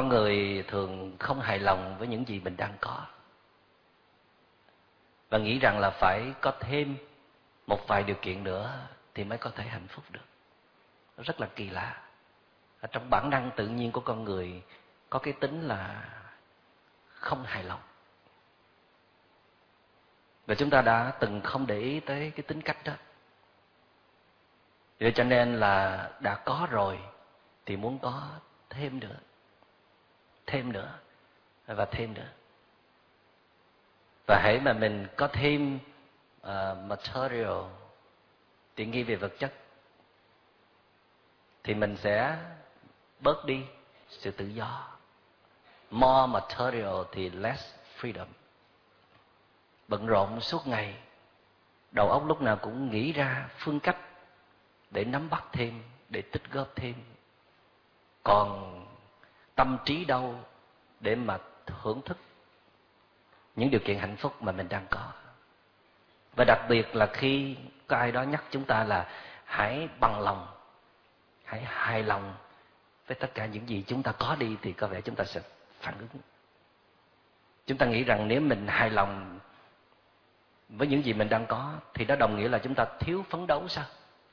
Con người thường không hài lòng với những gì mình đang có và nghĩ rằng là phải có thêm một vài điều kiện nữa thì mới có thể hạnh phúc được. Nó rất là kỳ lạ. Ở trong bản năng tự nhiên của con người có cái tính là không hài lòng. Và chúng ta đã từng không để ý tới cái tính cách đó. Vậy cho nên là đã có rồi thì muốn có thêm nữa và thêm nữa. Và hễ mà mình có thêm material, tiện nghi về vật chất, thì mình sẽ bớt đi sự tự do. More material thì less freedom. Bận rộn suốt ngày, đầu óc lúc nào cũng nghĩ ra phương cách để nắm bắt thêm, để tích góp thêm. Còn tâm trí đâu để mà hưởng thức những điều kiện hạnh phúc mà mình đang có. Và đặc biệt là khi có ai đó nhắc chúng ta là hãy bằng lòng, hãy hài lòng với tất cả những gì chúng ta có đi, thì có vẻ chúng ta sẽ phản ứng. Chúng ta nghĩ rằng nếu mình hài lòng với những gì mình đang có thì đó đồng nghĩa là chúng ta thiếu phấn đấu sao?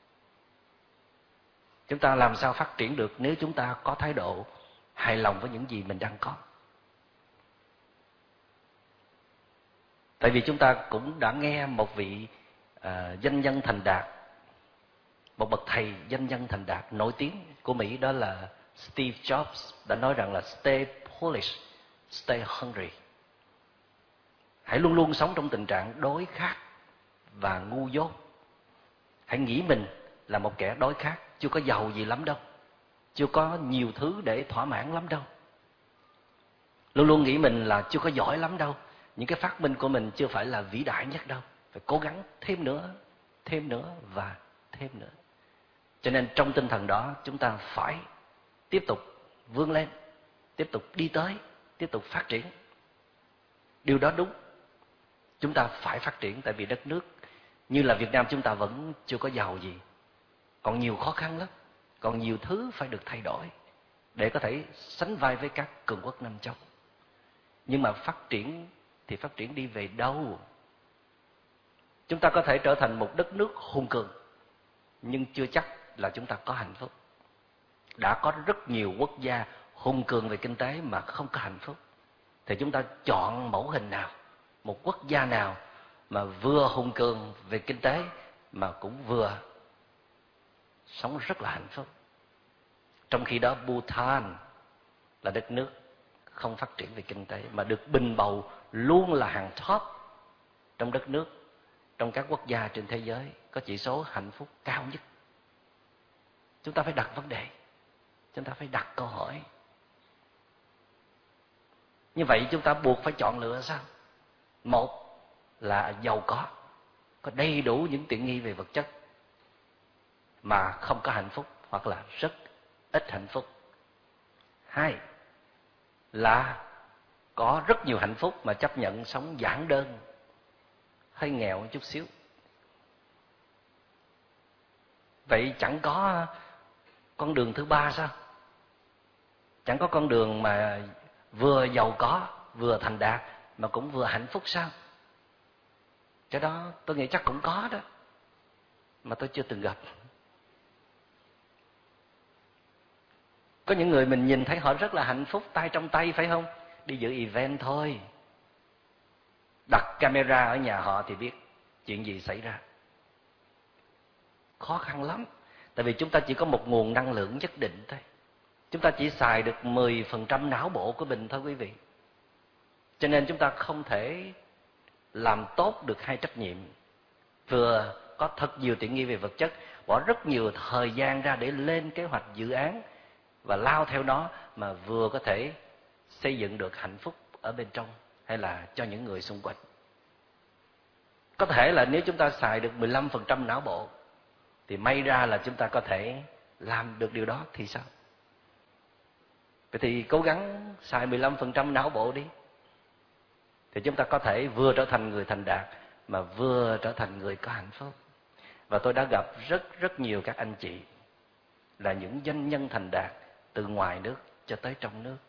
Chúng ta làm sao phát triển được nếu chúng ta có thái độ hài lòng với những gì mình đang có? Tại vì chúng ta cũng đã nghe một vị doanh nhân thành đạt, một bậc thầy doanh nhân thành đạt nổi tiếng của Mỹ, đó là Steve Jobs, đã nói rằng là stay foolish, stay hungry. Hãy luôn luôn sống trong tình trạng đói khát và ngu dốt. Hãy nghĩ mình là một kẻ đói khát, chưa có giàu gì lắm đâu, chưa có nhiều thứ để thỏa mãn lắm đâu. Luôn luôn nghĩ mình là chưa có giỏi lắm đâu, những cái phát minh của mình chưa phải là vĩ đại nhất đâu. Phải cố gắng thêm nữa và thêm nữa. Cho nên trong tinh thần đó chúng ta phải tiếp tục vươn lên, tiếp tục đi tới, tiếp tục phát triển. Điều đó đúng. Chúng ta phải phát triển, tại vì đất nước như là Việt Nam chúng ta vẫn chưa có giàu gì. Còn nhiều khó khăn lắm, còn nhiều thứ phải được thay đổi để có thể sánh vai với các cường quốc Nam châu. Nhưng mà phát triển thì phát triển đi về đâu? Chúng ta có thể trở thành một đất nước hùng cường, nhưng chưa chắc là chúng ta có hạnh phúc. Đã có rất nhiều quốc gia hùng cường về kinh tế mà không có hạnh phúc. Thì chúng ta chọn mẫu hình nào, một quốc gia nào mà vừa hùng cường về kinh tế mà cũng vừa sống rất là hạnh phúc. Trong khi đó Bhutan là đất nước không phát triển về kinh tế mà được bình bầu luôn là hàng top trong đất nước, trong các quốc gia trên thế giới có chỉ số hạnh phúc cao nhất. Chúng ta phải đặt vấn đề, chúng ta phải đặt câu hỏi. Như vậy chúng ta buộc phải chọn lựa sao? Một là giàu có đầy đủ những tiện nghi về vật chất mà không có hạnh phúc hoặc là rất ít hạnh phúc. Hai là có rất nhiều hạnh phúc mà chấp nhận sống giản đơn, hơi nghèo một chút xíu. Vậy chẳng có con đường thứ ba sao? Chẳng có con đường mà vừa giàu có, vừa thành đạt mà cũng vừa hạnh phúc sao? Cái đó tôi nghĩ chắc cũng có đó, mà tôi chưa từng gặp. Có những người mình nhìn thấy họ rất là hạnh phúc, tay trong tay phải không? Đi dự event thôi, đặt camera ở nhà họ thì biết chuyện gì xảy ra. Khó khăn lắm. Tại vì chúng ta chỉ có một nguồn năng lượng nhất định thôi. Chúng ta chỉ xài được 10% não bộ của mình thôi quý vị. Cho nên chúng ta không thể làm tốt được hai trách nhiệm. Vừa có thật nhiều tiện nghi về vật chất, bỏ rất nhiều thời gian ra để lên kế hoạch dự án và lao theo nó, mà vừa có thể xây dựng được hạnh phúc ở bên trong hay là cho những người xung quanh. Có thể là nếu chúng ta xài được 15% não bộ thì may ra là chúng ta có thể làm được điều đó thì sao? Vậy thì cố gắng xài 15% não bộ đi, thì chúng ta có thể vừa trở thành người thành đạt mà vừa trở thành người có hạnh phúc. Và tôi đã gặp rất nhiều các anh chị là những doanh nhân thành đạt từ ngoài nước cho tới trong nước.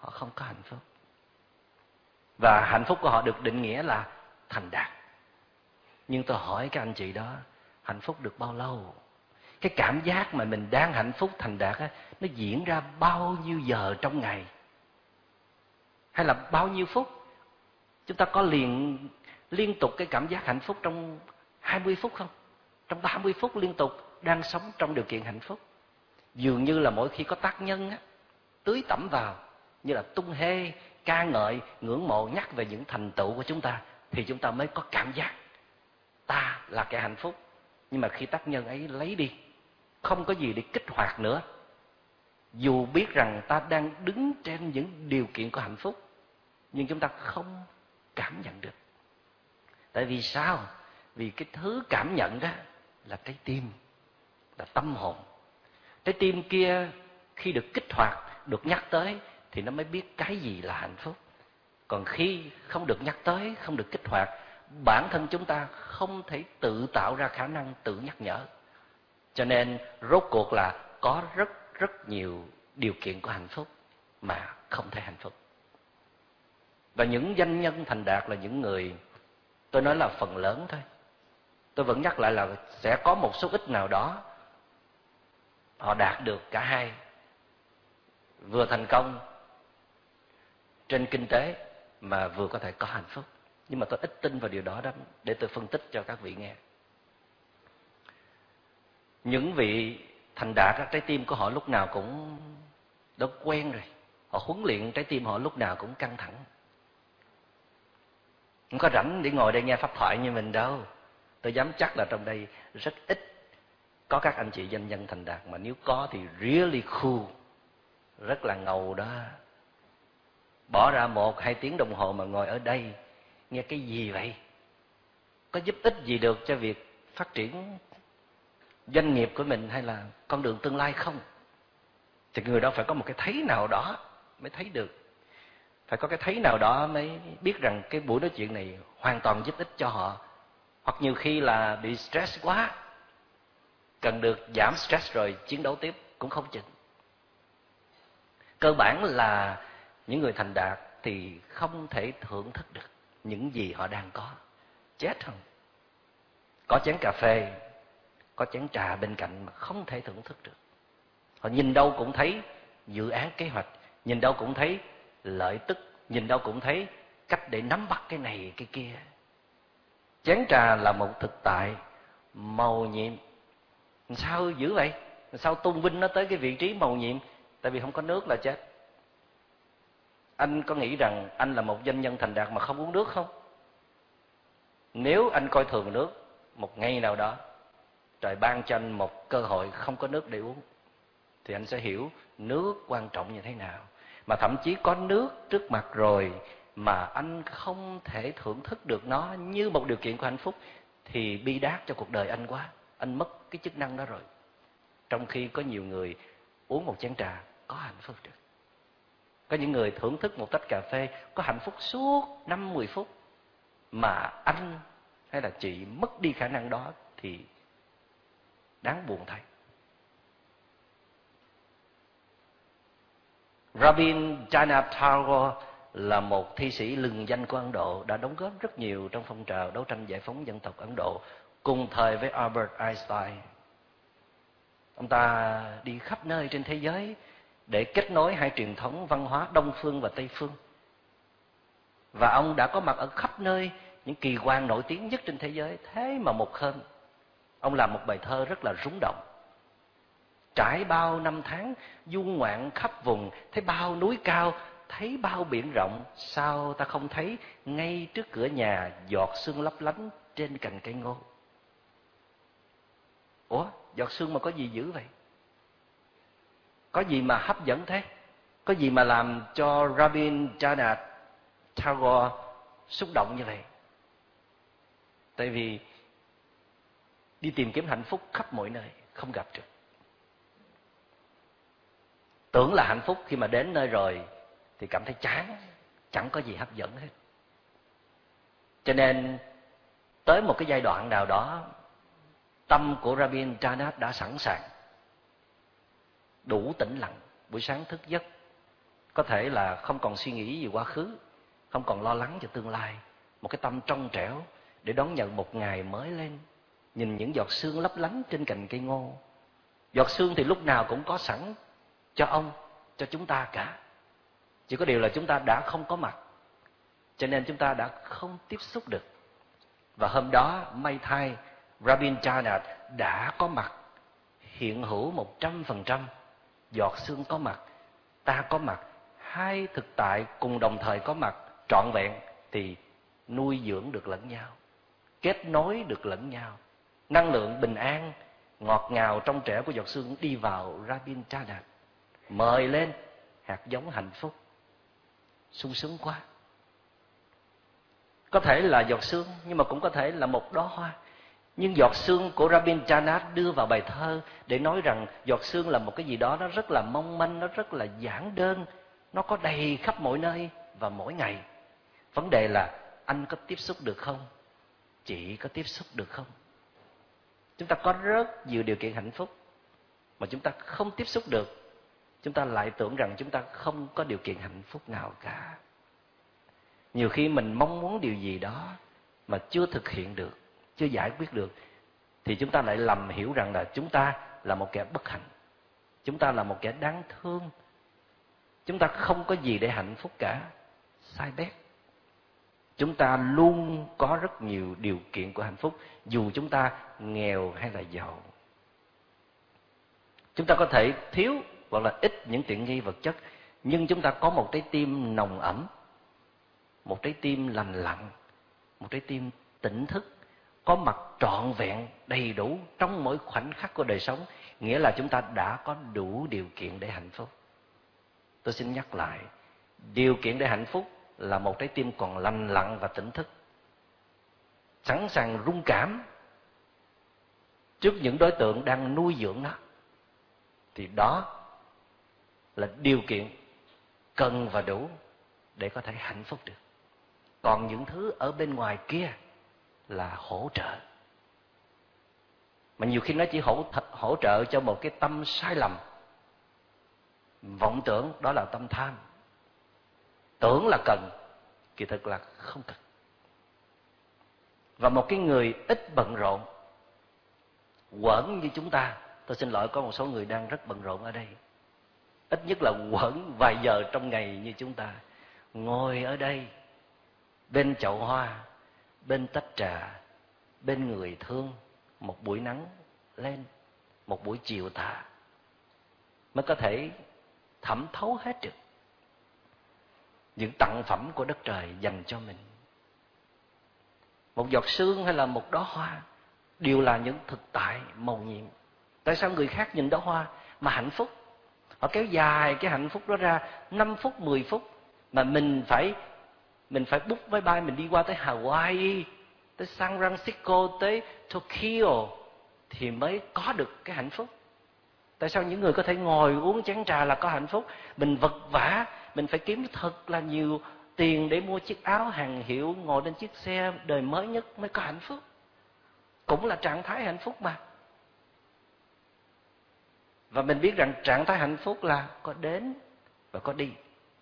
họ không có hạnh phúc. Và hạnh phúc của họ được định nghĩa là thành đạt. Nhưng tôi hỏi các anh chị đó, hạnh phúc được bao lâu? Cái cảm giác mà mình đang hạnh phúc thành đạt á, nó diễn ra bao nhiêu giờ trong ngày? Hay là bao nhiêu phút? Chúng ta có liên tục cái cảm giác hạnh phúc trong 20 phút không? Trong 30 phút liên tục đang sống trong điều kiện hạnh phúc. Dường như là mỗi khi có tác nhân á, tưới tẩm vào, như là tung hê, ca ngợi, ngưỡng mộ, nhắc về những thành tựu của chúng ta, thì chúng ta mới có cảm giác ta là kẻ hạnh phúc. Nhưng mà khi tác nhân ấy lấy đi, không có gì để kích hoạt nữa, dù biết rằng ta đang đứng trên những điều kiện của hạnh phúc, nhưng chúng ta không cảm nhận được. Tại vì sao? Vì cái thứ cảm nhận đó là trái tim, là tâm hồn. Trái tim kia khi được kích hoạt, được nhắc tới, thì nó mới biết cái gì là hạnh phúc. Còn khi không được nhắc tới, không được kích hoạt, bản thân chúng ta không thể tự tạo ra khả năng tự nhắc nhở. Cho nên rốt cuộc là có rất nhiều điều kiện của hạnh phúc mà không thể hạnh phúc. Và những doanh nhân thành đạt là những người, tôi nói là phần lớn thôi, tôi vẫn nhắc lại là sẽ có một số ít nào đó họ đạt được cả hai, vừa thành công trên kinh tế mà vừa có thể có hạnh phúc. Nhưng mà tôi ít tin vào điều đó lắm, để tôi phân tích cho các vị nghe. Những vị thành đạt, trái tim của họ lúc nào cũng đã quen rồi. Họ huấn luyện trái tim họ lúc nào cũng căng thẳng. Không có rảnh để ngồi đây nghe pháp thoại như mình đâu. Tôi dám chắc là trong đây rất ít có các anh chị doanh nhân thành đạt, mà nếu có thì really cool, rất là ngầu đó. Bỏ ra 1-2 tiếng đồng hồ mà ngồi ở đây nghe cái gì vậy? Có giúp ích gì được cho việc phát triển doanh nghiệp của mình hay là con đường tương lai không? Thì người đó phải có một cái thấy nào đó mới thấy được. Phải có cái thấy nào đó mới biết rằng cái buổi nói chuyện này hoàn toàn giúp ích cho họ. Hoặc nhiều khi là bị stress quá, cần được giảm stress rồi chiến đấu tiếp cũng không chừng. Cơ bản là những người thành đạt thì không thể thưởng thức được những gì họ đang có. Chết không? Có chén cà phê, có chén trà bên cạnh mà không thể thưởng thức được. Họ nhìn đâu cũng thấy dự án kế hoạch, nhìn đâu cũng thấy lợi tức, nhìn đâu cũng thấy cách để nắm bắt cái này cái kia. Chén trà là một thực tại màu nhiệm. Sao dữ vậy? Sao tôn vinh nó tới cái vị trí màu nhiệm? Tại vì không có nước là chết. Anh có nghĩ rằng anh là một doanh nhân thành đạt mà không uống nước không? Nếu anh coi thường nước, một ngày nào đó trời ban cho anh một cơ hội không có nước để uống, thì anh sẽ hiểu nước quan trọng như thế nào. Mà thậm chí có nước trước mặt rồi mà anh không thể thưởng thức được nó như một điều kiện của hạnh phúc, thì bi đát cho cuộc đời anh quá. Anh mất cái chức năng đó rồi. Trong khi có nhiều người uống một chén trà có hạnh phúc được. Có những người thưởng thức một tách cà phê có hạnh phúc suốt 5-10 phút. Mà anh hay là chị mất đi khả năng đó thì đáng buồn thay. Rabindranath Tagore là một thi sĩ lừng danh của Ấn Độ, đã đóng góp rất nhiều trong phong trào đấu tranh giải phóng dân tộc Ấn Độ, cùng thời với Albert Einstein. Ông ta đi khắp nơi trên thế giới để kết nối hai truyền thống văn hóa Đông Phương và Tây Phương. Và ông đã có mặt ở khắp nơi những kỳ quan nổi tiếng nhất trên thế giới. Thế mà một hôm, ông làm một bài thơ rất là rung động. Trải bao năm tháng, du ngoạn khắp vùng, thấy bao núi cao, thấy bao biển rộng, sao ta không thấy ngay trước cửa nhà giọt sương lấp lánh trên cành cây ngô? Ủa, giọt sương mà có gì dữ vậy? Có gì mà hấp dẫn thế? Có gì mà làm cho Rabindranath Tagore xúc động như vậy? Tại vì đi tìm kiếm hạnh phúc khắp mọi nơi, không gặp được. Tưởng là hạnh phúc, khi mà đến nơi rồi thì cảm thấy chán, chẳng có gì hấp dẫn hết. Cho nên tới một cái giai đoạn nào đó, tâm của Rabindranath đã sẵn sàng, đủ tĩnh lặng. Buổi sáng thức giấc, Có thể là không còn suy nghĩ về quá khứ, không còn lo lắng cho tương lai. Một cái tâm trong trẻo để đón nhận một ngày mới lên. Nhìn những giọt sương lấp lánh trên cành cây ngô. Giọt sương thì lúc nào cũng có sẵn cho ông, cho chúng ta cả. Chỉ có điều là chúng ta đã không có mặt, cho nên chúng ta đã không tiếp xúc được. Và hôm đó may thay, Rabindranath đã có mặt, hiện hữu 100%. Giọt sương có mặt, ta có mặt, hai thực tại cùng đồng thời có mặt trọn vẹn thì nuôi dưỡng được lẫn nhau, kết nối được lẫn nhau. Năng lượng bình an, ngọt ngào trong trẻo của giọt sương đi vào Rabindranath, mời lên hạt giống hạnh phúc. Sung sướng quá. Có thể là giọt sương, nhưng mà cũng có thể là một đóa hoa. Nhưng giọt sương của Rabindranath đưa vào bài thơ để nói rằng giọt sương là một cái gì đó nó rất là mong manh, nó rất là giản đơn, nó có đầy khắp mọi nơi và mỗi ngày. Vấn đề là anh có tiếp xúc được không? Chị có tiếp xúc được không? Chúng ta có rất nhiều điều kiện hạnh phúc mà chúng ta không tiếp xúc được. Chúng ta lại tưởng rằng chúng ta không có điều kiện hạnh phúc nào cả. Nhiều khi mình mong muốn điều gì đó mà chưa thực hiện được, chưa giải quyết được, thì chúng ta lại lầm hiểu rằng là chúng ta là một kẻ bất hạnh, chúng ta là một kẻ đáng thương, chúng ta không có gì để hạnh phúc cả. Sai bét. Chúng ta luôn có rất nhiều điều kiện của hạnh phúc, dù chúng ta nghèo hay là giàu. Chúng ta có thể thiếu hoặc là ít những tiện nghi vật chất, nhưng chúng ta có một trái tim nồng ấm, một trái tim lành lặn, một trái tim tỉnh thức, có mặt trọn vẹn đầy đủ trong mỗi khoảnh khắc của đời sống. Nghĩa là chúng ta đã có đủ điều kiện để hạnh phúc. Tôi xin nhắc lại, điều kiện để hạnh phúc là một trái tim còn lành lặn và tỉnh thức, sẵn sàng rung cảm trước những đối tượng đang nuôi dưỡng nó. Thì đó là điều kiện cần và đủ để có thể hạnh phúc được. Còn những thứ ở bên ngoài kia là hỗ trợ, mà nhiều khi nó chỉ hỗ trợ cho một cái tâm sai lầm. Vọng tưởng đó là tâm tham, tưởng là cần, kỳ thực là không cần. Và một cái người ít bận rộn, quẩn như chúng ta, tôi xin lỗi có một số người đang rất bận rộn ở đây, ít nhất là quẩn vài giờ trong ngày như chúng ta, ngồi ở đây bên chậu hoa, bên tách trà, bên người thương, một buổi nắng lên, một buổi chiều tà, mới có thể thẩm thấu hết được những tặng phẩm của đất trời dành cho mình. Một giọt sương hay là một đóa hoa đều là những thực tại mầu nhiệm. Tại sao người khác nhìn đóa hoa mà hạnh phúc, họ kéo dài cái hạnh phúc đó ra 5 phút, 10 phút, mà mình phải book máy bay, mình đi qua tới Hawaii, tới San Francisco, tới Tokyo thì mới có được cái hạnh phúc. Tại sao những người có thể ngồi uống chén trà là có hạnh phúc? Mình vật vã, mình phải kiếm thật là nhiều tiền để mua chiếc áo hàng hiệu, ngồi lên chiếc xe đời mới nhất mới có hạnh phúc. Cũng là trạng thái hạnh phúc mà. Và mình biết rằng trạng thái hạnh phúc là có đến và có đi.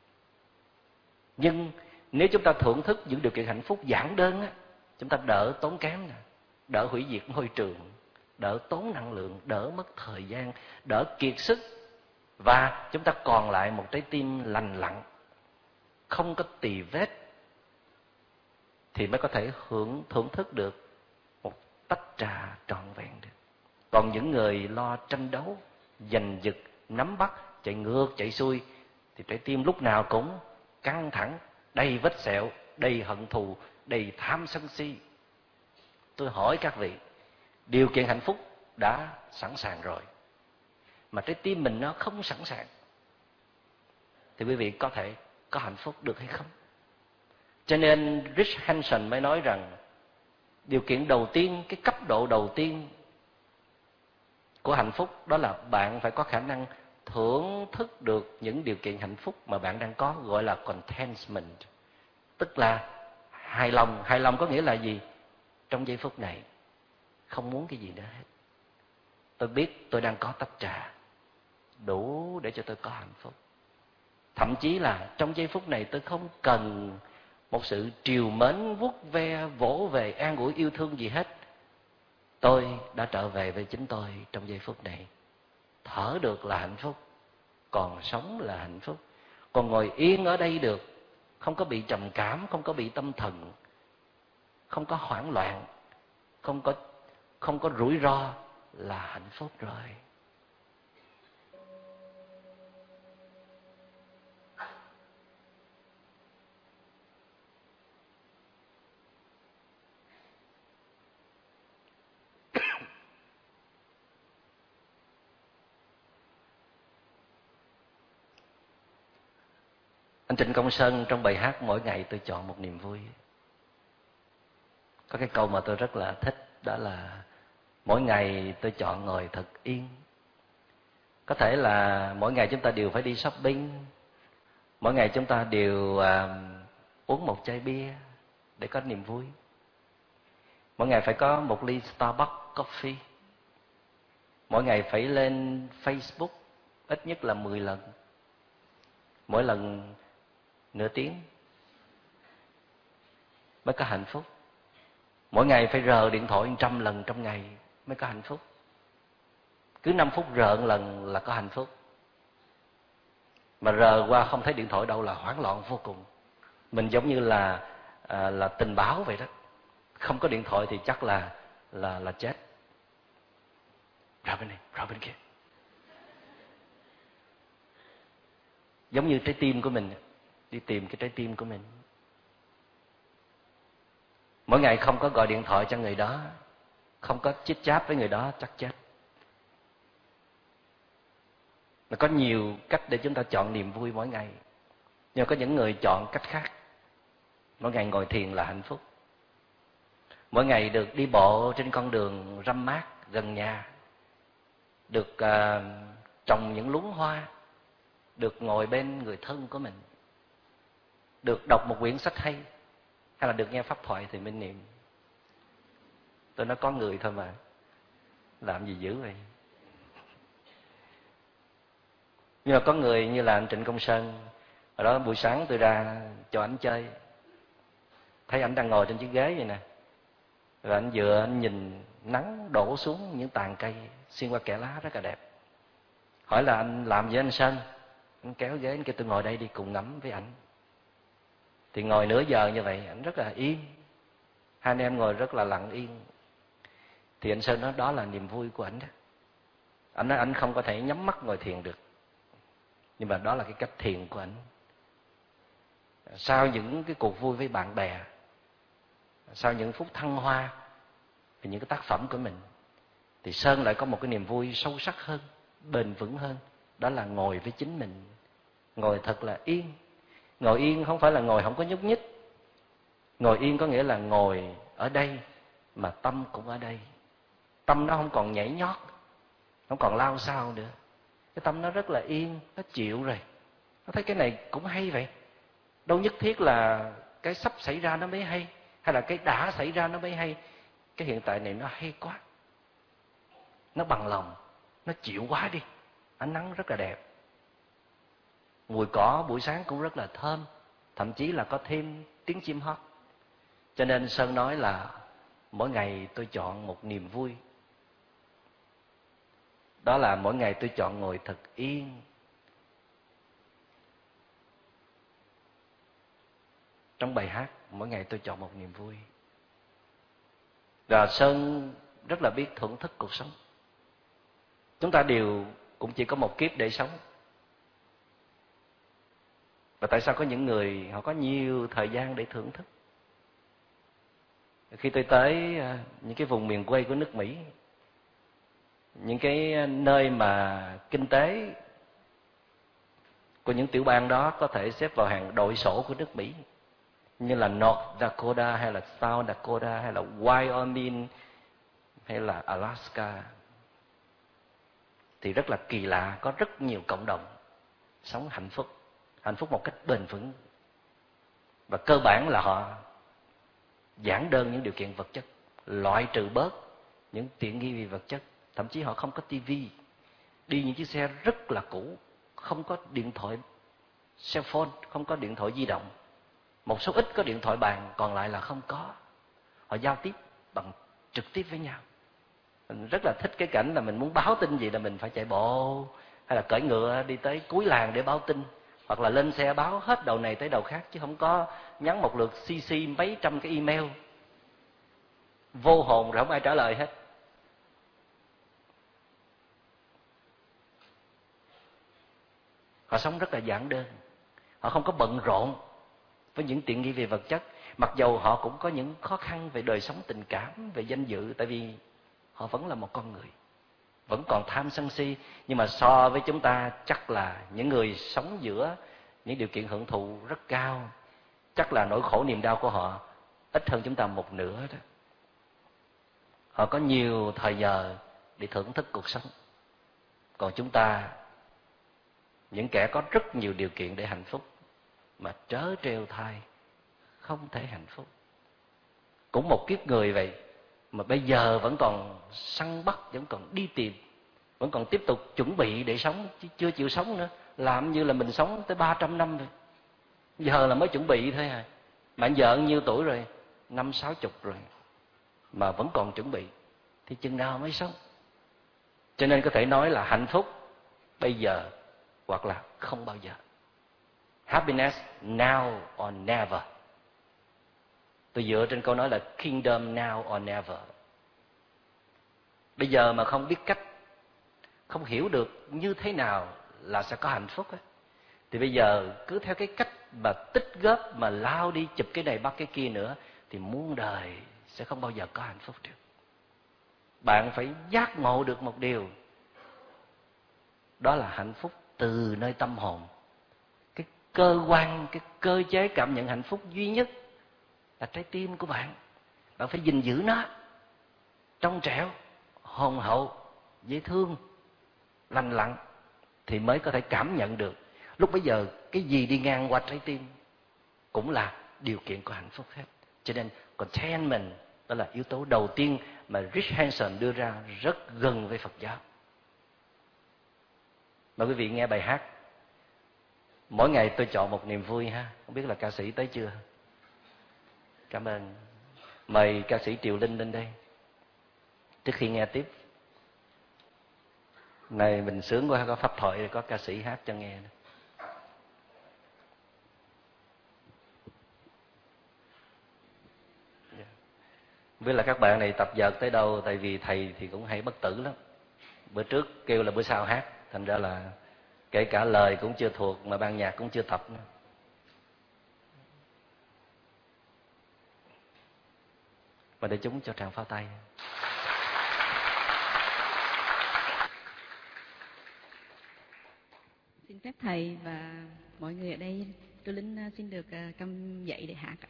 Nhưng nếu chúng ta thưởng thức những điều kiện hạnh phúc giản đơn á, chúng ta đỡ tốn kém nè, đỡ hủy diệt môi trường, đỡ tốn năng lượng, đỡ mất thời gian, đỡ kiệt sức, và chúng ta còn lại một trái tim lành lặn, không có tì vết, thì mới có thể thưởng thức được một tách trà trọn vẹn được. Còn những người lo tranh đấu, giành giật, nắm bắt, chạy ngược chạy xuôi, thì trái tim lúc nào cũng căng thẳng, đầy vết sẹo, đầy hận thù, đầy tham sân si. Tôi hỏi các vị, điều kiện hạnh phúc đã sẵn sàng rồi mà trái tim mình nó không sẵn sàng, thì quý vị có thể có hạnh phúc được hay không? Cho nên Rich Hanson mới nói rằng điều kiện đầu tiên, cái cấp độ đầu tiên của hạnh phúc đó là bạn phải có khả năng thưởng thức được những điều kiện hạnh phúc mà bạn đang có, gọi là contentment, tức là hài lòng. Hài lòng có nghĩa là gì? Trong giây phút này không muốn cái gì nữa hết. Tôi biết tôi đang có tách trà đủ để cho tôi có hạnh phúc. Thậm chí là trong giây phút này tôi không cần một sự trìu mến, vuốt ve, vỗ về, an ủi, yêu thương gì hết. Tôi đã trở về với chính tôi trong giây phút này. Thở được là hạnh phúc, còn sống là hạnh phúc. Còn ngồi yên ở đây được, không có bị trầm cảm, không có bị tâm thần, không có hoảng loạn, không có rủi ro là hạnh phúc rồi. Anh Trịnh Công Sơn trong bài hát Mỗi Ngày Tôi Chọn Một Niềm Vui có cái câu mà tôi rất là thích, đó là mỗi ngày tôi chọn ngồi thật yên. Có thể là mỗi ngày chúng ta đều phải đi shopping, mỗi ngày chúng ta đều uống một chai bia để có niềm vui, mỗi ngày phải có một ly Starbucks coffee, mỗi ngày phải lên Facebook ít nhất là 10 lần, mỗi lần nửa tiếng mới có hạnh phúc. Mỗi ngày phải rờ điện thoại 100 lần trong ngày mới có hạnh phúc. Cứ 5 phút rờ một lần là có hạnh phúc. Mà rờ qua không thấy điện thoại đâu là hoảng loạn vô cùng. Mình giống như là tình báo vậy đó. Không có điện thoại thì chắc là chết. Ra bên này, ra bên kia. Giống như trái tim của mình, đi tìm cái trái tim của mình. Mỗi ngày không có gọi điện thoại cho người đó, không có chit chat với người đó chắc chết. Mà có nhiều cách để chúng ta chọn niềm vui mỗi ngày. Nhưng có những người chọn cách khác. Mỗi ngày ngồi thiền là hạnh phúc. Mỗi ngày được đi bộ trên con đường râm mát gần nhà, được trồng những luống hoa, được ngồi bên người thân của mình, được đọc một quyển sách hay, hay là được nghe pháp thoại thì mình niệm. Tôi nói có người thôi mà, làm gì dữ vậy. Nhưng mà có người như là anh Trịnh Công Sơn, hồi đó buổi sáng tôi ra cho anh chơi, thấy anh đang ngồi trên chiếc ghế vậy nè, rồi anh nhìn nắng đổ xuống những tàn cây xuyên qua kẽ lá rất là đẹp. Hỏi là anh làm với anh Sơn, anh kéo ghế anh kêu tôi ngồi đây đi cùng ngắm với ảnh. Thì ngồi nửa giờ như vậy, ảnh rất là yên, hai anh em ngồi rất là lặng yên. Thì anh Sơn nói đó là niềm vui của ảnh đó. Ảnh nói ảnh không có thể nhắm mắt ngồi thiền được, nhưng mà đó là cái cách thiền của ảnh. Sau những cái cuộc vui với bạn bè, sau những phút thăng hoa về những cái tác phẩm của mình, thì Sơn lại có một cái niềm vui sâu sắc hơn, bền vững hơn. Đó là ngồi với chính mình, ngồi thật là yên. Ngồi yên không phải là ngồi không có nhúc nhích. Ngồi yên có nghĩa là ngồi ở đây mà tâm cũng ở đây. Tâm nó không còn nhảy nhót, không còn lao xao nữa. Cái tâm nó rất là yên, nó chịu rồi. Nó thấy cái này cũng hay vậy. Đâu nhất thiết là cái sắp xảy ra nó mới hay, hay là cái đã xảy ra nó mới hay. Cái hiện tại này nó hay quá, nó bằng lòng, nó chịu quá đi. Ánh nắng rất là đẹp, mùi cỏ buổi sáng cũng rất là thơm, thậm chí là có thêm tiếng chim hót. Cho nên Sơn nói là mỗi ngày tôi chọn một niềm vui. Đó là mỗi ngày tôi chọn ngồi thật yên. Trong bài hát mỗi ngày tôi chọn một niềm vui. Và Sơn rất là biết thưởng thức cuộc sống. Chúng ta đều cũng chỉ có một kiếp để sống. Và tại sao có những người họ có nhiều thời gian để thưởng thức? Khi tôi tới những cái vùng miền quê của nước Mỹ, những cái nơi mà kinh tế của những tiểu bang đó có thể xếp vào hàng đội sổ của nước Mỹ, như là North Dakota hay là South Dakota hay là Wyoming hay là Alaska, thì rất là kỳ lạ, có rất nhiều cộng đồng sống hạnh phúc một cách bền vững. Và cơ bản là họ giản đơn những điều kiện vật chất, loại trừ bớt những tiện nghi về vật chất. Thậm chí họ không có tivi, đi những chiếc xe rất là cũ, không có điện thoại cell phone, không có điện thoại di động. Một số ít có điện thoại bàn, còn lại là không có. Họ giao tiếp bằng trực tiếp với nhau. Mình rất là thích cái cảnh là mình muốn báo tin gì là mình phải chạy bộ hay là cưỡi ngựa đi tới cuối làng để báo tin, hoặc là lên xe báo hết đầu này tới đầu khác, chứ không có nhắn một lượt CC mấy trăm cái email vô hồn rồi không ai trả lời hết. Họ sống rất là giản đơn, họ không có bận rộn với những tiện nghi về vật chất, mặc dầu họ cũng có những khó khăn về đời sống tình cảm, về danh dự, tại vì họ vẫn là một con người, vẫn còn tham sân si. Nhưng mà so với chúng ta, chắc là những người sống giữa những điều kiện hưởng thụ rất cao, chắc là nỗi khổ niềm đau của họ ít hơn chúng ta một nửa đó. Họ có nhiều thời giờ để thưởng thức cuộc sống. Còn chúng ta, những kẻ có rất nhiều điều kiện để hạnh phúc mà trớ trêu thai, không thể hạnh phúc. Cũng một kiếp người vậy mà bây giờ vẫn còn săn bắt, vẫn còn đi tìm, vẫn còn tiếp tục chuẩn bị để sống, chứ chưa chịu sống nữa. Làm như là mình sống tới 300 năm rồi, giờ là mới chuẩn bị thôi à. Mà anh vợ nhiêu tuổi rồi? 50-60 rồi mà vẫn còn chuẩn bị, thì chừng nào mới sống? Cho nên có thể nói là hạnh phúc bây giờ hoặc là không bao giờ. Happiness now or never. Tôi dựa trên câu nói là kingdom now or never. Bây giờ mà không biết cách, không hiểu được như thế nào là sẽ có hạnh phúc ấy, thì bây giờ cứ theo cái cách mà tích góp, mà lao đi chụp cái này bắt cái kia nữa, thì muôn đời sẽ không bao giờ có hạnh phúc được. Bạn phải giác ngộ được một điều, đó là hạnh phúc từ nơi tâm hồn. Cái cơ quan, cái cơ chế cảm nhận hạnh phúc duy nhất là trái tim của bạn. Bạn phải gìn giữ nó trong trẻo, hồn hậu, dễ thương, lành lặn, thì mới có thể cảm nhận được. Lúc bấy giờ cái gì đi ngang qua trái tim cũng là điều kiện của hạnh phúc hết. Cho nên contentment đó là yếu tố đầu tiên mà Rich Hanson đưa ra, rất gần với Phật giáo. Mời quý vị nghe bài hát Mỗi Ngày Tôi Chọn Một Niềm Vui ha. Không biết là ca sĩ tới chưa? Cảm ơn. Mời ca sĩ Triều Linh lên đây trước khi nghe tiếp. Này mình sướng quá, có pháp thoại, có ca sĩ hát cho nghe. Không biết là các bạn này tập vợt tới đâu, tại vì thầy thì cũng hay bất tử lắm. Bữa trước kêu là bữa sau hát, thành ra là kể cả lời cũng chưa thuộc mà ban nhạc cũng chưa tập nữa. Và để chúng cho tràng pháo tay. Xin phép thầy và mọi người ở đây, tôi Linh xin được cầm dậy để hát.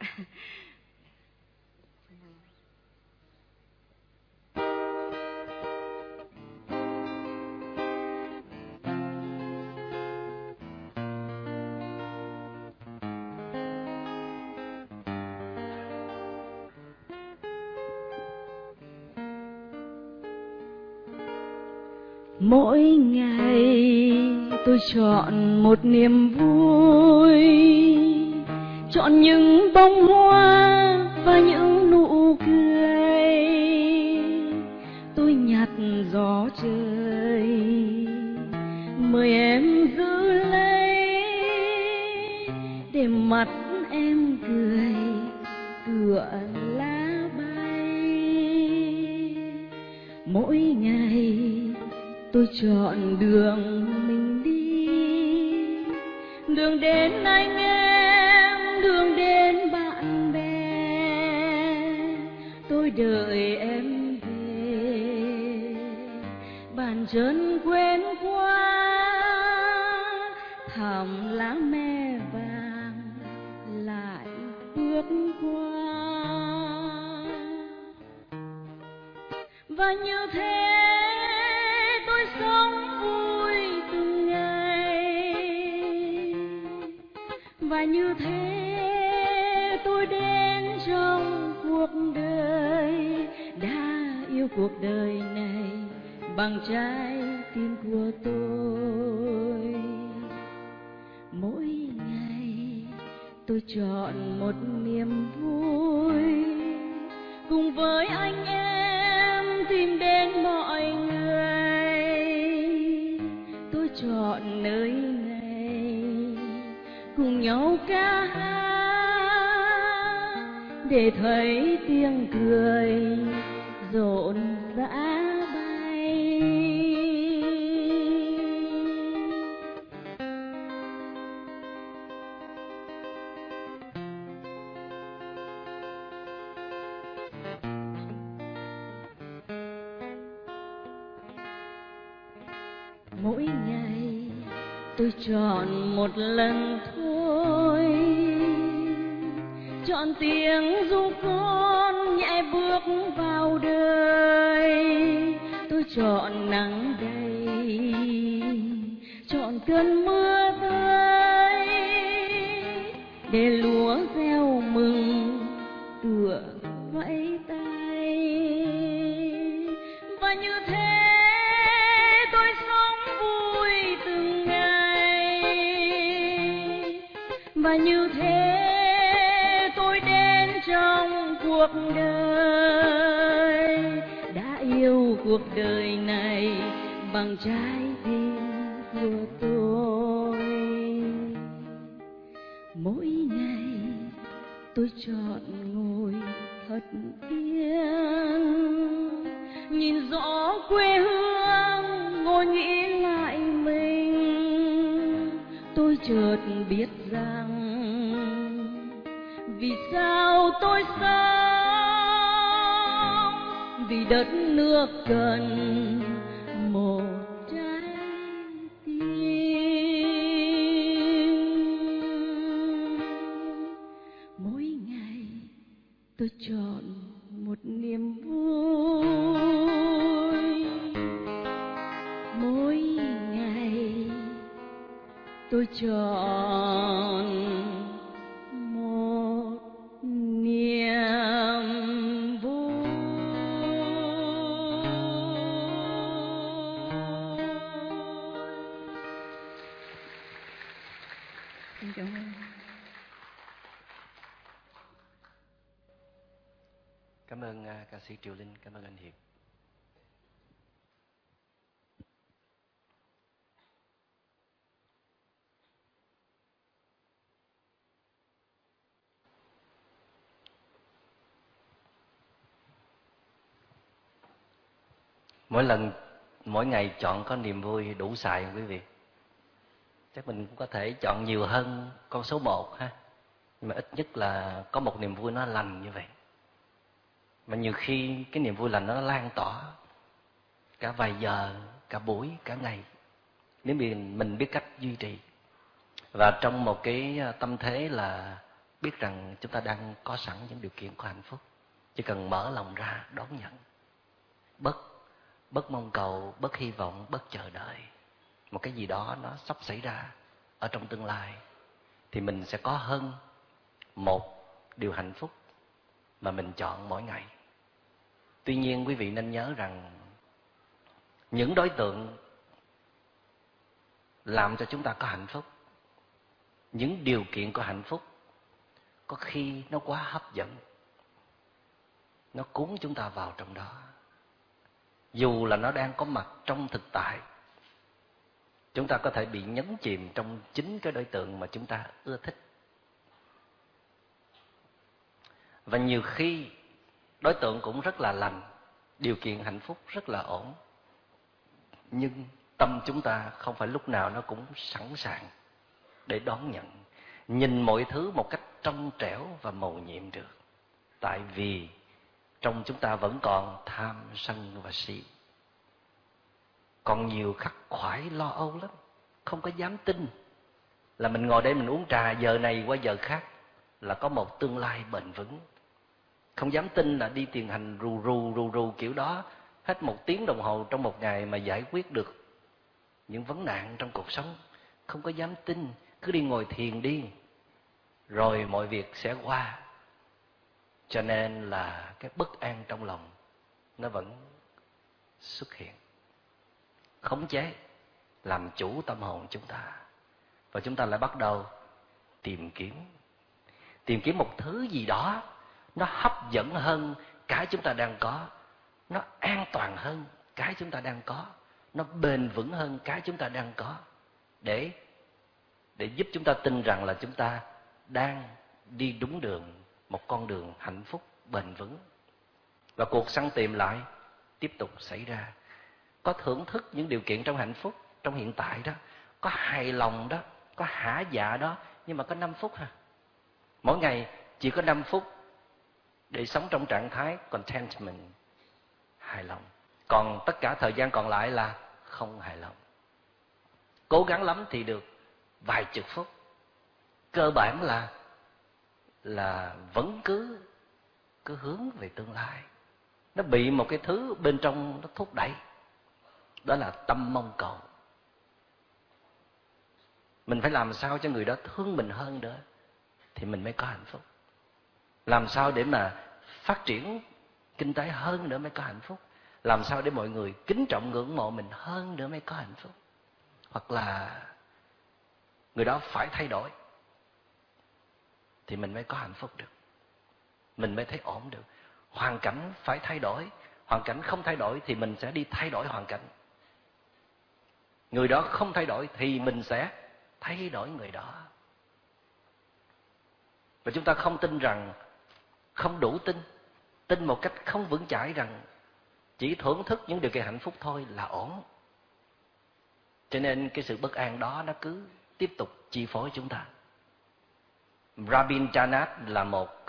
Mỗi ngày tôi chọn một niềm vui, chọn những bông hoa và những nụ cười. Tôi nhặt gió trời, mời em giữ lấy, để mắt em cười tựa lá bay. Mỗi ngày tôi chọn đường mình đi, đường đến anh em, đường đến bạn bè. Tôi đợi em về, bàn chân quên quá, thảm lá me vàng lại bước qua. Và như thế tôi sống vui từng ngày, và như thế tôi đến trong cuộc đời, đã yêu cuộc đời này bằng trái tim của tôi. Mỗi tôi chọn một niềm vui cùng với anh em tìm đến mọi người. Tôi chọn nơi này cùng nhau ca hát để thấy tiếng cười rộn rã bay. Mỗi ngày tôi chọn một lần thôi, chọn tiếng ru con nhẹ bước vào đời. Tôi chọn nắng đầy, chọn cơn mưa tới để lúa gieo mừng tựa vẫy tay. Và như thế tôi sống vui từng ngày, và như thế tôi đến trong cuộc đời, đã yêu cuộc đời này bằng trái tim của tôi. Mỗi ngày tôi chọn ngồi thật yên, nhìn rõ quê hương, ngồi nghĩ lại mình. Tôi chợt biết rằng vì sao tôi sống, vì đất nước cần một trái tim. Mỗi ngày tôi chọn một niềm vui, mỗi ngày tôi chọn một niềm vui. Xin cảm ơn. Cảm ơn ca sĩ Triều Linh, cảm ơn anh Hiệp. Mỗi ngày chọn có niềm vui đủ xài không quý vị? Chắc mình cũng có thể chọn nhiều hơn con số 1 ha. Nhưng mà ít nhất là có một niềm vui nó lành như vậy. Mà nhiều khi cái niềm vui lành nó lan tỏa cả vài giờ, cả buổi, cả ngày, nếu mình biết cách duy trì. Và trong một cái tâm thế là biết rằng chúng ta đang có sẵn những điều kiện của hạnh phúc, chỉ cần mở lòng ra đón nhận, bớt mong cầu, bớt hy vọng, bớt chờ đợi một cái gì đó nó sắp xảy ra ở trong tương lai, thì mình sẽ có hơn một điều hạnh phúc mà mình chọn mỗi ngày. Tuy nhiên quý vị nên nhớ rằng những đối tượng làm cho chúng ta có hạnh phúc, những điều kiện của hạnh phúc có khi nó quá hấp dẫn, nó cuốn chúng ta vào trong đó. Dù là nó đang có mặt trong thực tại, chúng ta có thể bị nhấn chìm trong chính cái đối tượng mà chúng ta ưa thích. Và nhiều khi đối tượng cũng rất là lành, điều kiện hạnh phúc rất là ổn, nhưng tâm chúng ta không phải lúc nào nó cũng sẵn sàng để đón nhận, nhìn mọi thứ một cách trong trẻo và mầu nhiệm được. Tại vì trong chúng ta vẫn còn tham sân và si, còn nhiều khắc khoải lo âu lắm. Không có dám tin là mình ngồi đây mình uống trà giờ này qua giờ khác là có một tương lai bền vững. Không dám tin là đi thiền hành rù rù kiểu đó hết 1 tiếng đồng hồ trong một ngày mà giải quyết được những vấn nạn trong cuộc sống. Không có dám tin, cứ đi ngồi thiền đi rồi mọi việc sẽ qua. Cho nên là cái bất an trong lòng nó vẫn xuất hiện, khống chế, làm chủ tâm hồn chúng ta. Và chúng ta lại bắt đầu tìm kiếm. tìm kiếm một thứ gì đó nó hấp dẫn hơn cái chúng ta đang có, nó an toàn hơn cái chúng ta đang có, nó bền vững hơn cái chúng ta đang có, để giúp chúng ta tin rằng là chúng ta đang đi đúng đường, một con đường hạnh phúc bền vững. Và cuộc săn tìm lại tiếp tục xảy ra. Có thưởng thức những điều kiện trong hạnh phúc trong hiện tại đó, có hài lòng đó, có hả dạ đó, nhưng mà có 5 phút ha. Mỗi ngày chỉ có 5 phút để sống trong trạng thái contentment, hài lòng. Còn tất cả thời gian còn lại là không hài lòng. Cố gắng lắm thì được vài chục phút. Cơ bản là vẫn cứ hướng về tương lai. Nó bị một cái thứ bên trong nó thúc đẩy, đó là tâm mong cầu. Mình phải làm sao cho người đó thương mình hơn nữa thì mình mới có hạnh phúc. Làm sao để mà phát triển kinh tế hơn nữa mới có hạnh phúc. Làm sao để mọi người kính trọng ngưỡng mộ mình hơn nữa mới có hạnh phúc. Hoặc là người đó phải thay đổi thì mình mới có hạnh phúc được, mình mới thấy ổn được. Hoàn cảnh phải thay đổi, hoàn cảnh không thay đổi thì mình sẽ đi thay đổi hoàn cảnh. Người đó không thay đổi thì mình sẽ thay đổi người đó. Và chúng ta không tin rằng, không đủ tin một cách không vững chãi rằng chỉ thưởng thức những điều kiện hạnh phúc thôi là ổn. Cho nên cái sự bất an đó nó cứ tiếp tục chi phối chúng ta. Rabindranath là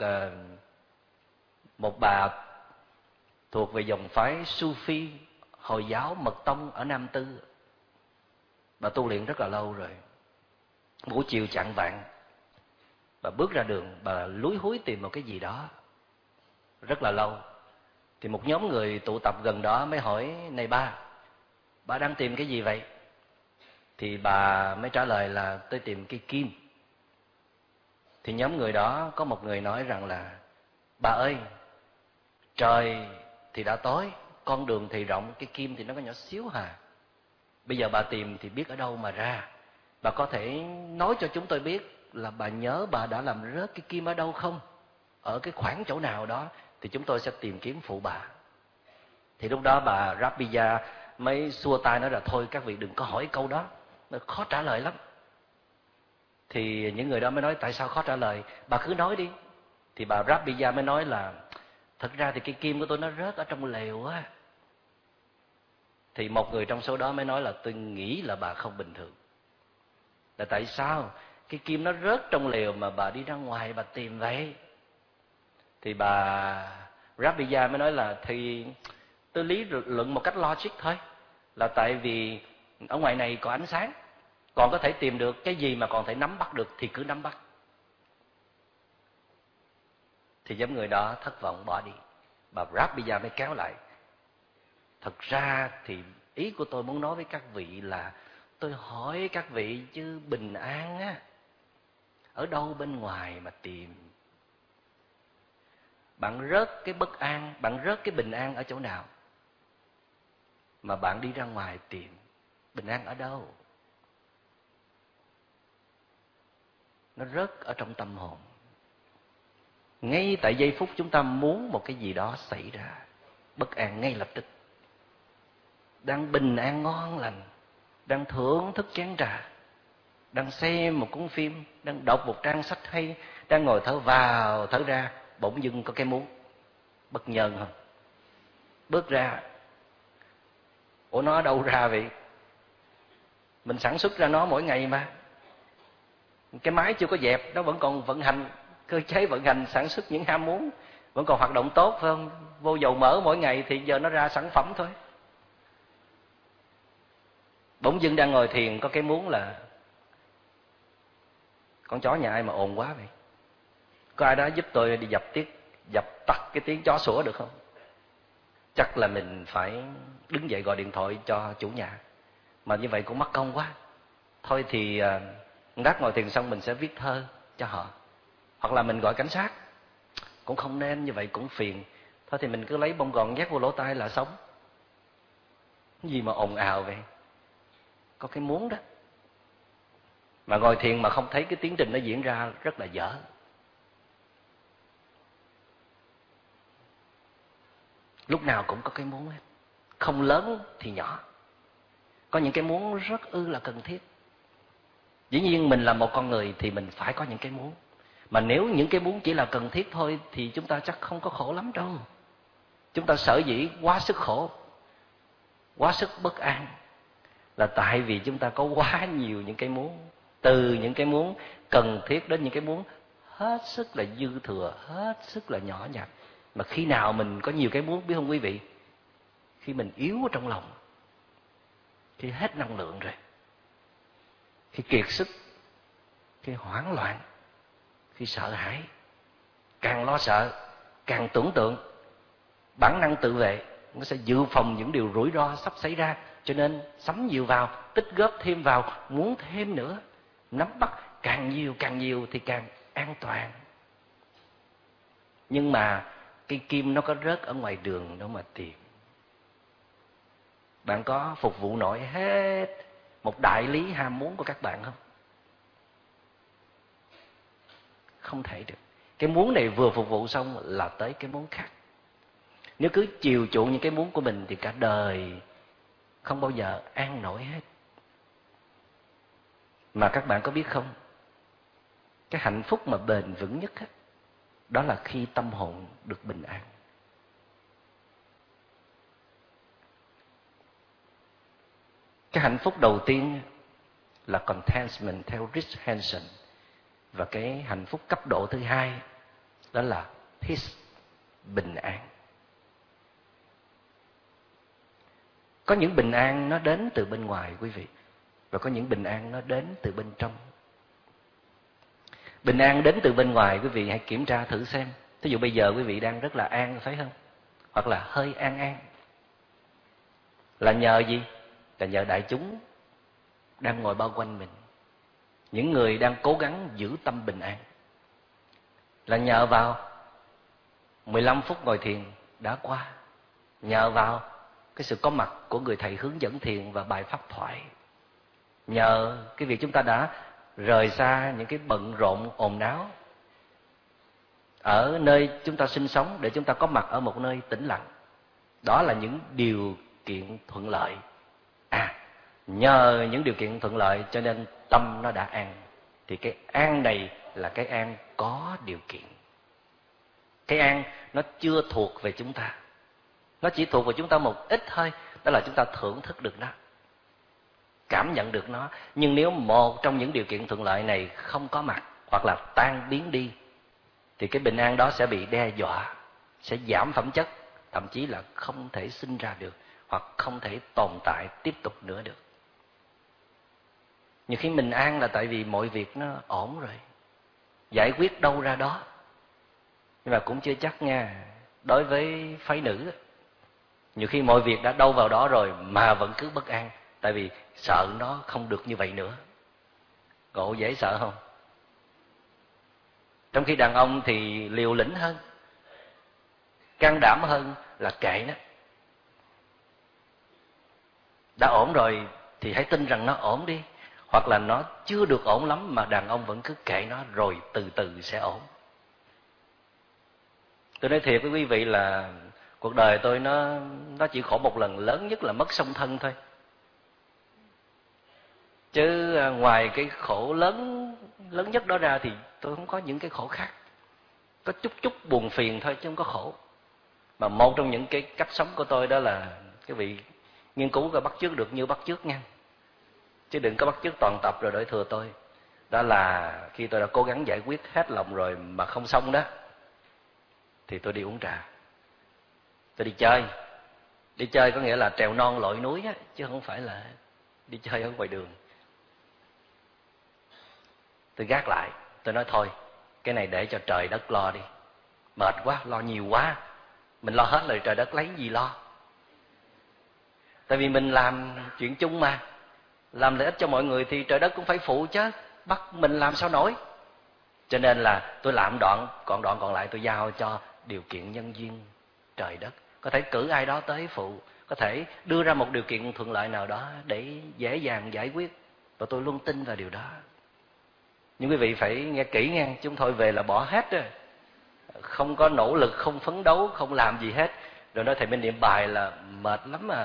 một bà thuộc về dòng phái Sufi Hồi giáo Mật Tông ở Nam Tư. Bà tu luyện rất là lâu rồi. Buổi chiều chạng vạng, bà bước ra đường, bà lúi húi tìm một cái gì đó rất là lâu. Thì một nhóm người tụ tập gần đó mới hỏi: "Này bà đang tìm cái gì vậy?" Thì bà mới trả lời là: "Tôi tìm cây kim." Thì nhóm người đó có một người nói rằng là: "Bà ơi, trời thì đã tối, con đường thì rộng, cái kim thì nó có nhỏ xíu hà. Bây giờ bà tìm thì biết ở đâu mà ra. Bà có thể nói cho chúng tôi biết là bà nhớ bà đã làm rớt cái kim ở đâu không? Ở cái khoảng chỗ nào đó thì chúng tôi sẽ tìm kiếm phụ bà." Thì lúc đó bà Rabija mới xua tay nói là: "Thôi các vị đừng có hỏi câu đó, nó khó trả lời lắm." Thì những người đó mới nói: "Tại sao khó trả lời? Bà cứ nói đi." Thì bà Rabija mới nói là: "Thật ra thì cái kim của tôi nó rớt ở trong lều á." Thì một người trong số đó mới nói là: "Tôi nghĩ là bà không bình thường. Là tại sao cái kim nó rớt trong lều mà bà đi ra ngoài bà tìm vậy?" Thì bà Rabija mới nói là: "Thì tôi lý luận một cách logic thôi, là tại vì ở ngoài này có ánh sáng, còn có thể tìm được cái gì mà còn thể nắm bắt được thì cứ nắm bắt." Thì nhóm người đó thất vọng bỏ đi. Bà Rabija mới kéo lại: "Thật ra thì ý của tôi muốn nói với các vị là tôi hỏi các vị chứ bình an á, ở đâu bên ngoài mà tìm? Bạn rớt cái bất an, bạn rớt cái bình an ở chỗ nào mà bạn đi ra ngoài tìm? Bình an ở đâu? Nó rớt ở trong tâm hồn. Ngay tại giây phút chúng ta muốn một cái gì đó xảy ra, bất an ngay lập tức. Đang bình an ngon lành, đang thưởng thức chén trà, đang xem một cuốn phim, đang đọc một trang sách hay, đang ngồi thở vào thở ra, bỗng dưng có cái muốn bất nhờn không? Bước ra, ủa nó ở đâu ra vậy? Mình sản xuất ra nó mỗi ngày mà. Cái máy chưa có dẹp, nó vẫn còn vận hành, cơ chế vận hành sản xuất những ham muốn vẫn còn hoạt động tốt, phải không? Vô dầu mỡ mỗi ngày thì giờ nó ra sản phẩm thôi. Bỗng dưng đang ngồi thiền có cái muốn là: con chó nhà ai mà ồn quá vậy? Có ai đó giúp tôi đi dập tắt cái tiếng chó sủa được không? Chắc là mình phải đứng dậy gọi điện thoại cho chủ nhà, mà như vậy cũng mất công quá. Thôi thì lát ngồi thiền xong mình sẽ viết thơ cho họ, hoặc là mình gọi cảnh sát. Cũng không nên như vậy, cũng phiền. Thôi thì mình cứ lấy bông gòn nhét vô lỗ tai là sống. Cái gì mà ồn ào vậy? Có cái muốn đó. Mà ngồi thiền mà không thấy cái tiến trình nó diễn ra rất là dở. Lúc nào cũng có cái muốn hết. Không lớn thì nhỏ. Có những cái muốn rất là cần thiết. Dĩ nhiên mình là một con người thì mình phải có những cái muốn. Mà nếu những cái muốn chỉ là cần thiết thôi thì chúng ta chắc không có khổ lắm đâu. Chúng ta sở dĩ quá sức khổ, quá sức bất an là tại vì chúng ta có quá nhiều những cái muốn. Từ những cái muốn cần thiết đến những cái muốn hết sức là dư thừa, hết sức là nhỏ nhặt. Mà khi nào mình có nhiều cái muốn biết không quý vị? Khi mình yếu ở trong lòng, khi hết năng lượng rồi, khi kiệt sức, khi hoảng loạn, khi sợ hãi. Càng lo sợ, càng tưởng tượng, bản năng tự vệ nó sẽ dự phòng những điều rủi ro sắp xảy ra. Cho nên sắm nhiều vào, tích góp thêm vào, muốn thêm nữa. Nắm bắt càng nhiều thì càng an toàn. Nhưng mà cây kim nó có rớt ở ngoài đường đâu mà tìm. Bạn có phục vụ nổi hết một đại lý ham muốn của các bạn không? Không thể được. Cái muốn này vừa phục vụ xong là tới cái muốn khác. Nếu cứ chiều chuộng những cái muốn của mình thì cả đời không bao giờ an nổi hết. Mà các bạn có biết không? Cái hạnh phúc mà bền vững nhất á, đó là khi tâm hồn được bình an. Cái hạnh phúc đầu tiên là contentment theo Rich Hanson. Và cái hạnh phúc cấp độ thứ hai đó là peace, bình an. Có những bình an nó đến từ bên ngoài quý vị, và có những bình an nó đến từ bên trong. Bình an đến từ bên ngoài, quý vị hãy kiểm tra thử xem. Ví dụ bây giờ quý vị đang rất là an, phải không? Hoặc là hơi an. Là nhờ gì? Là nhờ đại chúng đang ngồi bao quanh mình. Những người đang cố gắng giữ tâm bình an. Là nhờ vào 15 phút ngồi thiền đã qua. Nhờ vào cái sự có mặt của người thầy hướng dẫn thiền và bài pháp thoại. Nhờ cái việc chúng ta đã rời xa những cái bận rộn ồn náo ở nơi chúng ta sinh sống để chúng ta có mặt ở một nơi tĩnh lặng. Đó là những điều kiện thuận lợi. Nhờ những điều kiện thuận lợi cho nên tâm nó đã an. Thì cái an này là cái an có điều kiện. Cái an nó chưa thuộc về chúng ta. Nó chỉ thuộc về chúng ta một ít thôi. Đó là chúng ta thưởng thức được nó, cảm nhận được nó. Nhưng nếu một trong những điều kiện thuận lợi này không có mặt hoặc là tan biến đi thì cái bình an đó sẽ bị đe dọa, sẽ giảm phẩm chất, thậm chí là không thể sinh ra được hoặc không thể tồn tại tiếp tục nữa được. Nhiều khi mình an là tại vì mọi việc nó ổn rồi, giải quyết đâu ra đó. Nhưng mà cũng chưa chắc nha. Đối với phái nữ, nhiều khi mọi việc đã đâu vào đó rồi mà vẫn cứ bất an, tại vì sợ nó không được như vậy nữa. Ngộ dễ sợ không? Trong khi đàn ông thì liều lĩnh hơn, can đảm hơn là kệ nó. Đã ổn rồi thì hãy tin rằng nó ổn đi. Hoặc là nó chưa được ổn lắm mà đàn ông vẫn cứ kệ nó, rồi từ từ sẽ ổn. Tôi nói thiệt với quý vị là cuộc đời tôi nó chỉ khổ một lần, lớn nhất là mất song thân thôi. Chứ ngoài cái khổ lớn nhất đó ra thì tôi không có những cái khổ khác. Có chút buồn phiền thôi chứ không có khổ. Mà một trong những cái cách sống của tôi đó là cái vị nghiên cứu coi bắt chước được như bắt chước nha. Chứ đừng có bắt chước toàn tập rồi đợi thừa tôi. Đó là khi tôi đã cố gắng giải quyết hết lòng rồi mà không xong đó, thì tôi đi uống trà. Tôi đi chơi. Đi chơi có nghĩa là trèo non lội núi á, chứ không phải là đi chơi ở ngoài đường. Tôi gác lại, tôi nói thôi, cái này để cho trời đất lo đi. Mệt quá, lo nhiều quá. Mình lo hết rồi trời đất lấy gì lo. Tại vì mình làm chuyện chung mà, làm lợi ích cho mọi người thì trời đất cũng phải phụ chứ, bắt mình làm sao nổi. Cho nên là tôi làm đoạn còn lại tôi giao cho điều kiện nhân duyên trời đất. Có thể cử ai đó tới phụ, có thể đưa ra một điều kiện thuận lợi nào đó để dễ dàng giải quyết. Và tôi luôn tin vào điều đó. Nhưng quý vị phải nghe kỹ nghe, chứ không thôi về là bỏ hết rồi. Không có nỗ lực, không phấn đấu, không làm gì hết. rồi nói thầy mới niệm bài là mệt lắm à.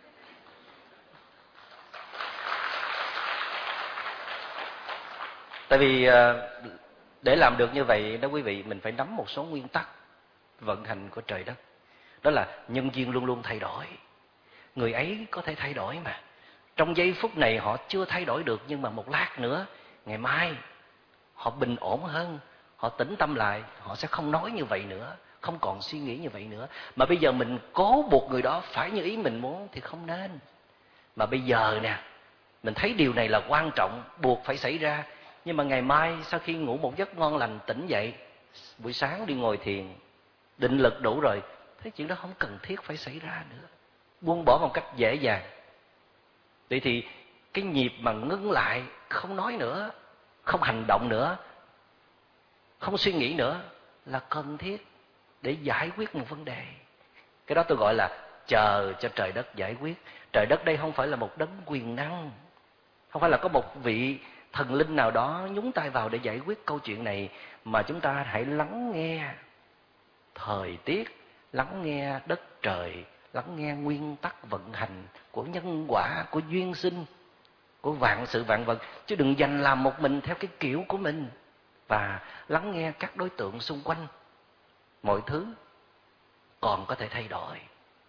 Tại vì để làm được như vậy đó quý vị, mình phải nắm một số nguyên tắc vận hành của trời đất. Đó là nhân duyên luôn luôn thay đổi. Người ấy có thể thay đổi mà. Trong giây phút này họ chưa thay đổi được, nhưng mà một lát nữa, ngày mai họ bình ổn hơn, họ tĩnh tâm lại, họ sẽ không nói như vậy nữa, không còn suy nghĩ như vậy nữa. Mà bây giờ mình cố buộc người đó phải như ý mình muốn thì không nên. Mà bây giờ nè, mình thấy điều này là quan trọng, buộc phải xảy ra. Nhưng mà ngày mai sau khi ngủ một giấc ngon lành, tỉnh dậy, buổi sáng đi ngồi thiền, định lực đủ rồi, thấy chuyện đó không cần thiết phải xảy ra nữa, buông bỏ một cách dễ dàng. Vậy thì cái nhịp mà ngưng lại, không nói nữa, không hành động nữa, không suy nghĩ nữa là cần thiết để giải quyết một vấn đề. Cái đó tôi gọi là chờ cho trời đất giải quyết. Trời đất đây không phải là một đấng quyền năng, không phải là có một vị thần linh nào đó nhúng tay vào để giải quyết câu chuyện này, mà chúng ta hãy lắng nghe thời tiết, lắng nghe đất trời, lắng nghe nguyên tắc vận hành của nhân quả, của duyên sinh, của vạn sự vạn vật, chứ đừng dành làm một mình theo cái kiểu của mình. Và lắng nghe các đối tượng xung quanh. Mọi thứ còn có thể thay đổi.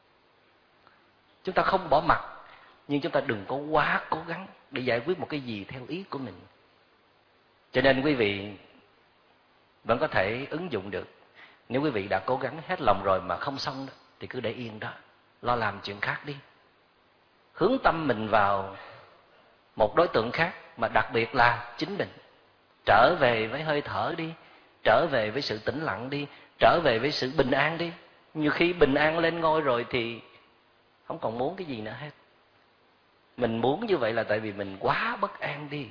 Chúng ta không bỏ mặc, nhưng chúng ta đừng có quá cố gắng để giải quyết một cái gì theo ý của mình. Cho nên quý vị vẫn có thể ứng dụng được. Nếu quý vị đã cố gắng hết lòng rồi mà không xong đó, thì cứ để yên đó, lo làm chuyện khác đi. Hướng tâm mình vào một đối tượng khác, mà đặc biệt là chính mình. Trở về với hơi thở đi, trở về với sự tĩnh lặng đi, trở về với sự bình an đi. Nhiều khi bình an lên ngôi rồi thì không còn muốn cái gì nữa hết. Mình muốn như vậy là tại vì mình quá bất an đi.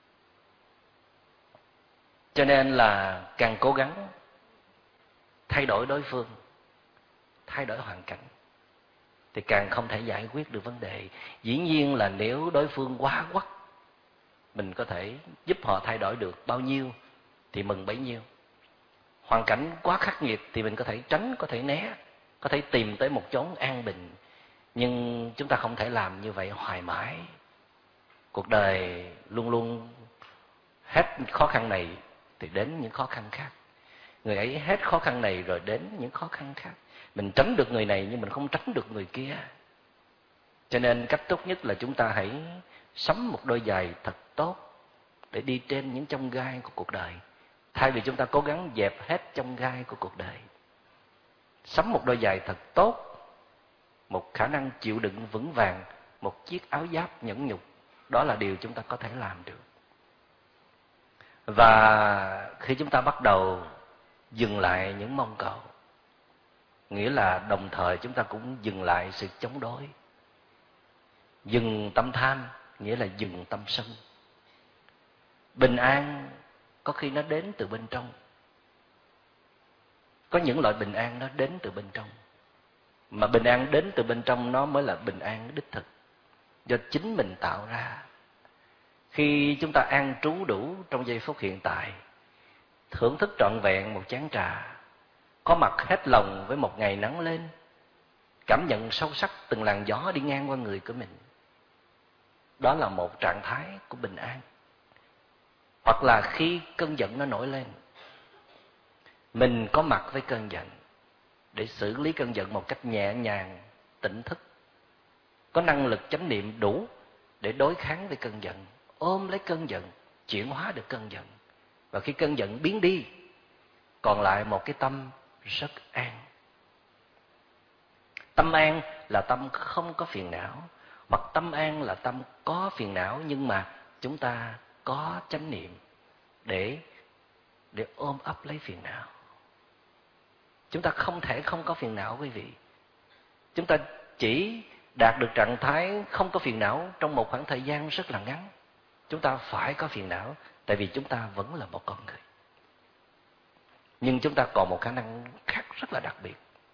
Cho nên là càng cố gắng thay đổi đối phương, thay đổi hoàn cảnh, thì càng không thể giải quyết được vấn đề. Dĩ nhiên là nếu đối phương quá quắt, mình có thể giúp họ thay đổi được bao nhiêu thì mừng bấy nhiêu. Hoàn cảnh quá khắc nghiệt thì mình có thể tránh, có thể né, có thể tìm tới một chốn an bình. Nhưng chúng ta không thể làm như vậy hoài mãi. Cuộc đời luôn luôn hết khó khăn này thì đến những khó khăn khác. Người ấy hết khó khăn này rồi đến những khó khăn khác. Mình tránh được người này nhưng mình không tránh được người kia. Cho nên cách tốt nhất là chúng ta hãy sắm một đôi giày thật tốt để đi trên những chông gai của cuộc đời, thay vì chúng ta cố gắng dẹp hết chông gai của cuộc đời. Sắm một đôi giày thật tốt, một khả năng chịu đựng vững vàng, một chiếc áo giáp nhẫn nhục, đó là điều chúng ta có thể làm được. Và khi chúng ta bắt đầu dừng lại những mong cầu, nghĩa là đồng thời chúng ta cũng dừng lại sự chống đối. Dừng tâm tham nghĩa là dừng tâm sân. Bình an có khi nó đến từ bên trong. Có những loại bình an nó đến từ bên trong, mà bình an đến từ bên trong nó mới là bình an đích thực, do chính mình tạo ra. Khi chúng ta an trú đủ trong giây phút hiện tại, thưởng thức trọn vẹn một chén trà, có mặt hết lòng với một ngày nắng lên, cảm nhận sâu sắc từng làn gió đi ngang qua người của mình, đó là một trạng thái của bình an. Hoặc là khi cơn giận nó nổi lên, mình có mặt với cơn giận để xử lý cơn giận một cách nhẹ nhàng, tỉnh thức, có năng lực chánh niệm đủ để đối kháng với cơn giận, ôm lấy cơn giận, chuyển hóa được cơn giận. Và khi cơn giận biến đi, còn lại một cái tâm rất an. Tâm an là tâm không có phiền não, hoặc tâm an là tâm có phiền não nhưng mà chúng ta có chánh niệm để ôm ấp lấy phiền não. Chúng ta không thể không có phiền não quý vị. Chúng ta chỉ đạt được trạng thái không có phiền não trong một khoảng thời gian rất là ngắn. Chúng ta phải có phiền não, tại vì chúng ta vẫn là một con người. Nhưng chúng ta còn một khả năng khác rất là đặc biệt.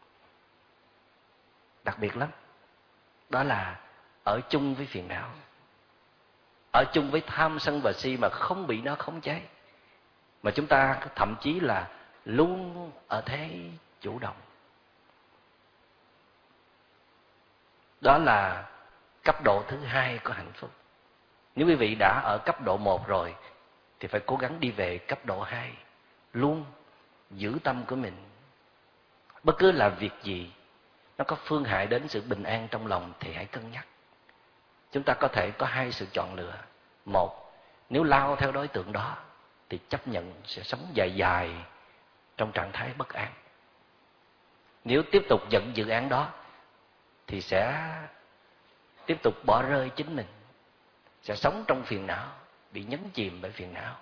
Đặc biệt lắm. Đó là ở chung với phiền não, ở chung với tham sân và si mà không bị nó khống chế. Mà chúng ta thậm chí là luôn ở thế chủ động. Đó là cấp độ thứ hai của hạnh phúc. Nếu quý vị đã ở cấp độ 1 rồi thì phải cố gắng đi về cấp độ 2. Luôn giữ tâm của mình. Bất cứ làm việc gì nó có phương hại đến sự bình an trong lòng thì hãy cân nhắc. Chúng ta có thể có hai sự chọn lựa. Một, nếu lao theo đối tượng đó thì chấp nhận sẽ sống dài dài trong trạng thái bất an. Nếu tiếp tục dẫn dự án đó thì sẽ tiếp tục bỏ rơi chính mình, sẽ sống trong phiền não, bị nhấn chìm bởi phiền não.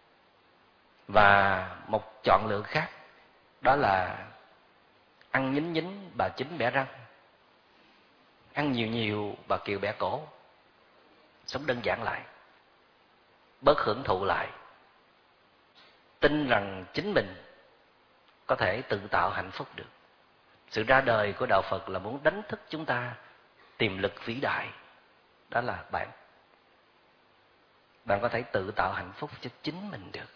Và một chọn lựa khác đó là ăn nhín nhín bà chín bẻ răng, ăn nhiều nhiều bà kiều bẻ cổ. Sống đơn giản lại, bớt hưởng thụ lại, tin rằng chính mình có thể tự tạo hạnh phúc được. Sự ra đời của đạo Phật là muốn đánh thức chúng ta tiềm lực vĩ đại. Đó là bạn có thể tự tạo hạnh phúc cho chính mình được.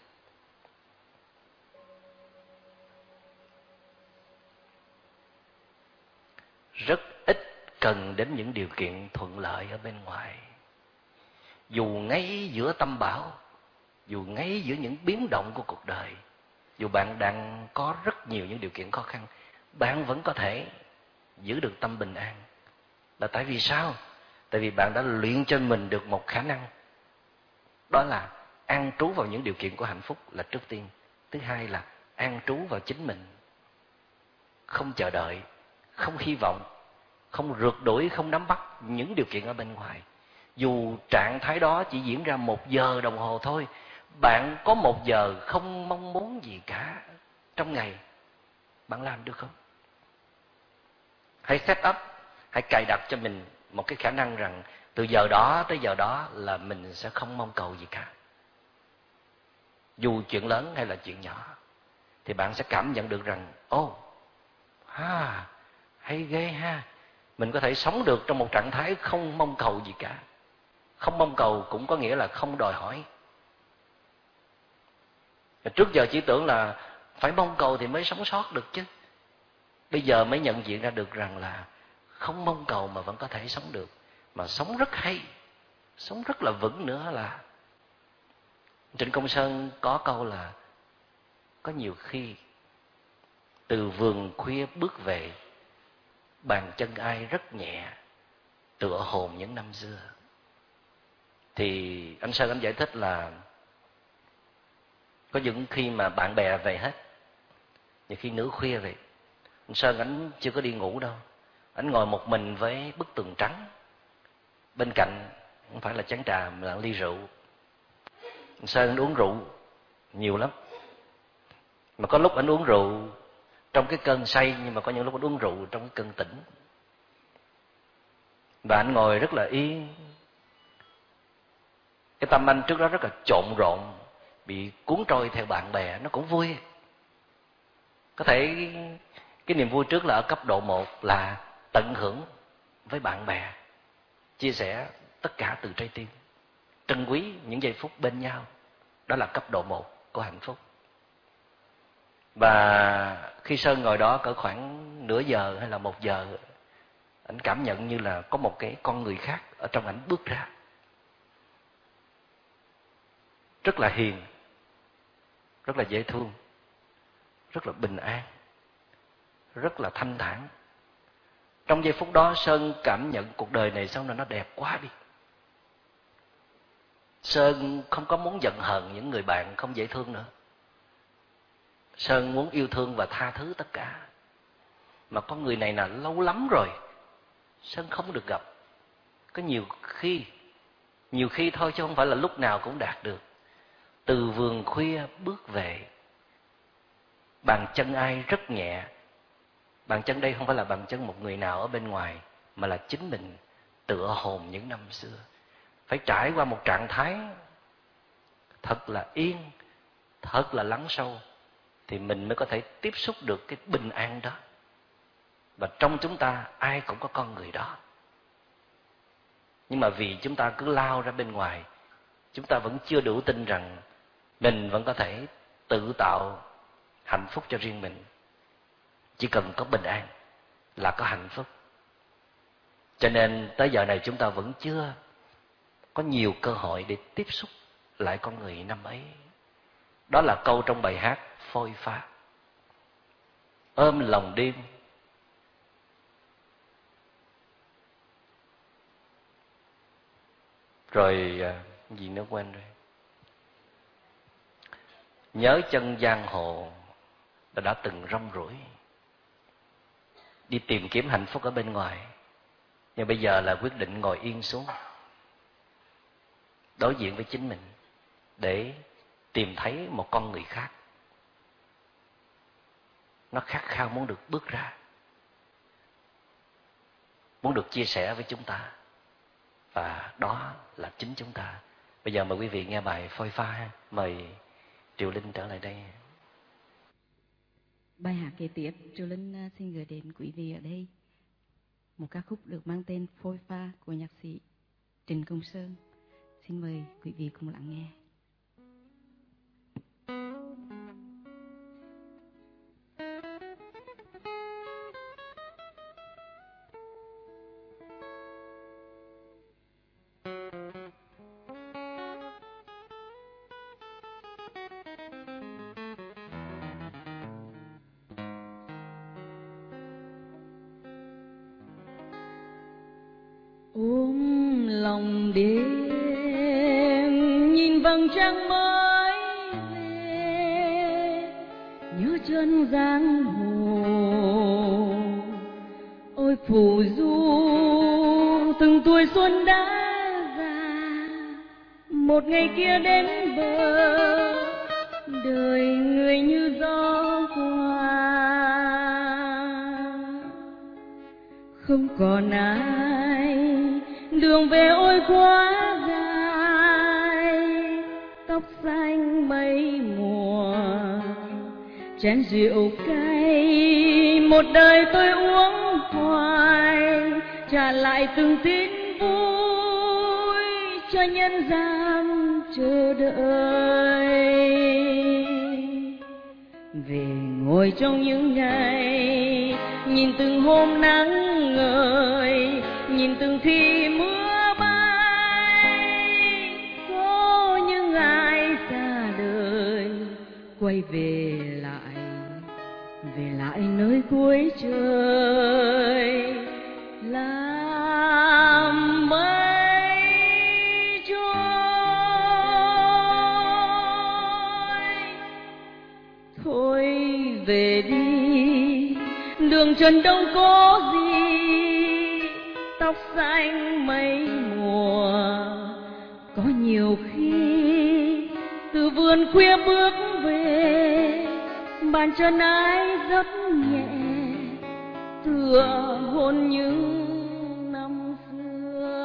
Rất ít cần đến những điều kiện thuận lợi ở bên ngoài. Dù ngay giữa tâm bão, dù ngay giữa những biến động của cuộc đời, dù bạn đang có rất nhiều những điều kiện khó khăn, bạn vẫn có thể giữ được tâm bình an. Là tại vì sao? Tại vì bạn đã luyện cho mình được một khả năng. Đó là an trú vào những điều kiện của hạnh phúc là trước tiên. Thứ hai là an trú vào chính mình. Không chờ đợi, không hy vọng, không rượt đuổi, không nắm bắt những điều kiện ở bên ngoài. Dù trạng thái đó chỉ diễn ra 1 giờ đồng hồ thôi, bạn có 1 giờ không mong muốn gì cả trong ngày, bạn làm được không? Hãy set up, hãy cài đặt cho mình một cái khả năng rằng từ giờ đó tới giờ đó là mình sẽ không mong cầu gì cả. Dù chuyện lớn hay là chuyện nhỏ, thì bạn sẽ cảm nhận được rằng hay ghê ha, mình có thể sống được trong một trạng thái không mong cầu gì cả. Không mong cầu cũng có nghĩa là không đòi hỏi. Trước giờ chỉ tưởng là phải mong cầu thì mới sống sót được chứ. Bây giờ mới nhận diện ra được rằng là không mong cầu mà vẫn có thể sống được, mà sống rất hay, sống rất là vững nữa. Là Trịnh Công Sơn có câu là có nhiều khi từ vườn khuya bước về, bàn chân ai rất nhẹ, tựa hồn những năm xưa. Thì anh Sơn anh giải thích là có những khi mà bạn bè về hết, nhiều khi nửa khuya về, anh Sơn anh chưa có đi ngủ đâu, anh ngồi một mình với bức tường trắng, bên cạnh không phải là chén trà mà là ly rượu. Anh Sơn anh uống rượu nhiều lắm, mà có lúc anh uống rượu trong cái cơn say, nhưng mà có những lúc anh uống rượu trong cái cơn tỉnh. Và anh ngồi rất là yên. Cái tâm anh trước đó rất là trộn rộn, bị cuốn trôi theo bạn bè, nó cũng vui. Có thể cái niềm vui trước là ở cấp độ 1 là tận hưởng với bạn bè, chia sẻ tất cả từ trái tim, trân quý những giây phút bên nhau. Đó là cấp độ 1 của hạnh phúc. Và khi Sơn ngồi đó cỡ khoảng nửa giờ hay là 1 giờ, anh cảm nhận như là có một cái con người khác ở trong ảnh bước ra, rất là hiền, rất là dễ thương, rất là bình an, rất là thanh thản. Trong giây phút đó Sơn cảm nhận cuộc đời này sao nó đẹp quá đi. Sơn không có muốn giận hờn những người bạn không dễ thương nữa. Sơn muốn yêu thương và tha thứ tất cả. Mà con người này là lâu lắm rồi Sơn không được gặp. Có nhiều khi thôi chứ không phải là lúc nào cũng đạt được. Từ vườn khuya bước về, bàn chân ai rất nhẹ. Bàn chân đây không phải là bàn chân một người nào ở bên ngoài, mà là chính mình, tựa hồn những năm xưa. Phải trải qua một trạng thái thật là yên, thật là lắng sâu, thì mình mới có thể tiếp xúc được cái bình an đó. Và trong chúng ta ai cũng có con người đó. Nhưng mà vì chúng ta cứ lao ra bên ngoài, chúng ta vẫn chưa đủ tin rằng mình vẫn có thể tự tạo hạnh phúc cho riêng mình. Chỉ cần có bình an là có hạnh phúc. Cho nên tới giờ này chúng ta vẫn chưa có nhiều cơ hội để tiếp xúc lại con người năm ấy. Đó là câu trong bài hát Phôi Pha. Ôm lòng đêm, rồi gì nữa quên rồi. Nhớ chân giang hồ đã từng rong ruổi, đi tìm kiếm hạnh phúc ở bên ngoài, nhưng bây giờ là quyết định ngồi yên xuống, đối diện với chính mình để tìm thấy một con người khác. Nó khát khao muốn được bước ra, muốn được chia sẻ với chúng ta, và đó là chính chúng ta. Bây giờ mời quý vị nghe bài Phôi Pha. Mời Triều Linh trở lại đây. Bài hát kế tiếp Triều Linh xin gửi đến quý vị ở đây một ca khúc được mang tên Phôi Pha của nhạc sĩ Trịnh Công Sơn. Xin mời quý vị cùng lắng nghe. Ôm lòng đêm nhìn vầng trăng mới về, nhớ chân giang hồ ôi phù du từng tuổi xuân đã già. Một ngày kia đến bờ đời người như gió qua, không còn ai đường về ôi quá dài. Tóc xanh mây mùa chén rượu cay, một đời tôi uống hoài, trả lại từng tin vui cho nhân gian chờ đợi. Về ngồi trong những ngày nhìn từng hôm nắng ngời, nhìn từng khi mưa bay, có những ai xa đời quay về lại nơi cuối trời, làm mây trôi. Thôi về đi, đường trần đâu có gì, tóc xanh mây mùa. Có nhiều khi từ vườn khuya bước về, bàn chân ai rất nhẹ, tựa hôn những năm xưa.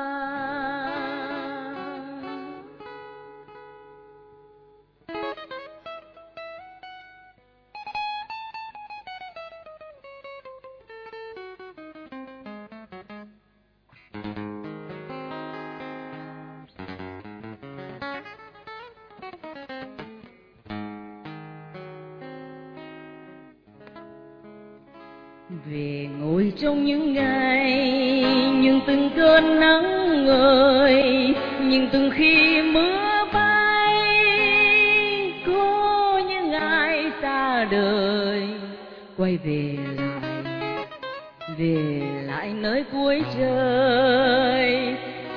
Về ngồi trong những ngày nhưng từng cơn nắng ngời, nhưng từng khi mưa bay, có những ai xa đời quay về lại nơi cuối trời,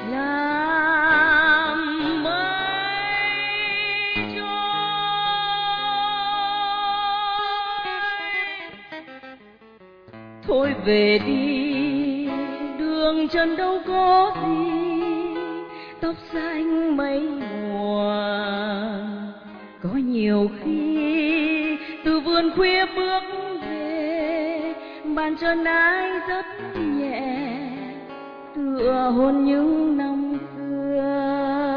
làm mây trôi. Thôi về đi, đường chân đâu có gì, tóc xanh mây mùa. Có nhiều khi từ vườn khuya bước về, bàn chân ai rất nhẹ, tựa hôn những năm xưa.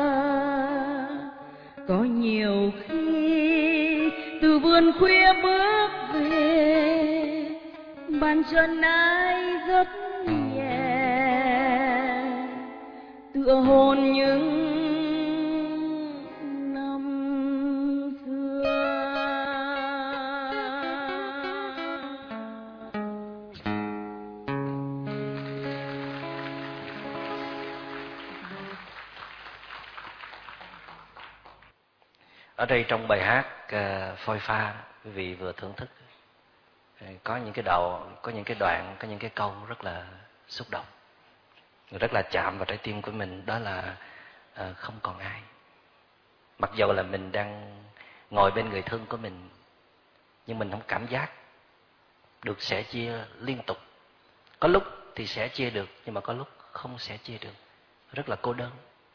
Có nhiều khi từ vườn khuya bước về, bàn chân ai rất nhẹ, tựa hôn những năm xưa. Ở đây trong bài hát Phôi Pha, quý vị vừa thưởng thức, có những cái đầu, có những cái đoạn, có những cái câu rất là xúc động, rất là chạm vào trái tim của mình. Đó là không còn ai. Mặc dầu là mình đang ngồi bên người thân của mình, nhưng mình không cảm giác được sẻ chia liên tục. Có lúc thì sẻ chia được, nhưng mà có lúc không sẻ chia được, rất là cô đơn.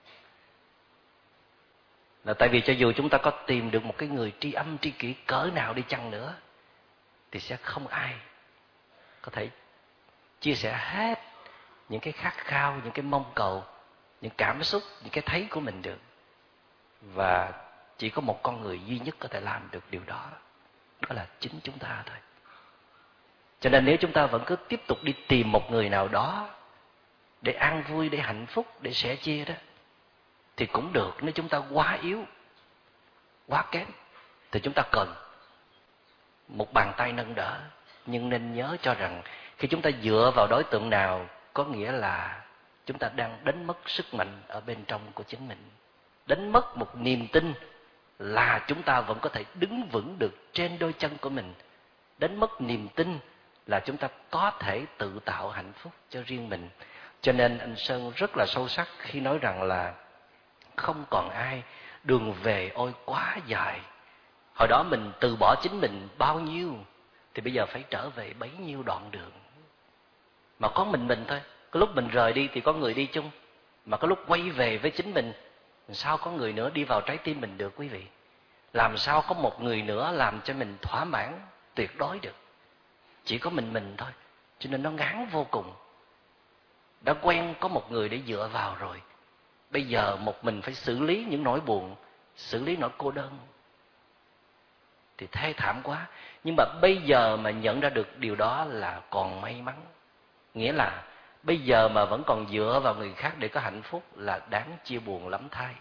Là tại vì cho dù chúng ta có tìm được một cái người tri âm tri kỷ cỡ nào đi chăng nữa, thì sẽ không ai có thể chia sẻ hết những cái khát khao, những cái mong cầu, những cảm xúc, những cái thấy của mình được. Và chỉ có một con người duy nhất có thể làm được điều đó, đó là chính chúng ta thôi. Cho nên nếu chúng ta vẫn cứ tiếp tục đi tìm một người nào đó để an vui, để hạnh phúc, để sẻ chia đó, thì cũng được. Nếu chúng ta quá yếu, quá kém, thì chúng ta cần một bàn tay nâng đỡ. Nhưng nên nhớ cho rằng khi chúng ta dựa vào đối tượng nào, có nghĩa là chúng ta đang đánh mất sức mạnh ở bên trong của chính mình, đánh mất một niềm tin là chúng ta vẫn có thể đứng vững được trên đôi chân của mình, đánh mất niềm tin là chúng ta có thể tự tạo hạnh phúc cho riêng mình. Cho nên anh Sơn rất là sâu sắc khi nói rằng là không còn ai, đường về ôi quá dài. Hồi đó mình từ bỏ chính mình bao nhiêu, thì bây giờ phải trở về bấy nhiêu đoạn đường. Mà có mình thôi. Có lúc mình rời đi thì có người đi chung, mà có lúc quay về với chính mình, sao có người nữa đi vào trái tim mình được quý vị? Làm sao có một người nữa làm cho mình thỏa mãn tuyệt đối được? Chỉ có mình thôi. Cho nên nó ngán vô cùng. Đã quen có một người để dựa vào rồi, bây giờ một mình phải xử lý những nỗi buồn, xử lý nỗi cô đơn, thì thê thảm quá. Nhưng mà bây giờ mà nhận ra được điều đó là còn may mắn. Nghĩa là bây giờ mà vẫn còn dựa vào người khác để có hạnh phúc là đáng chia buồn lắm thay.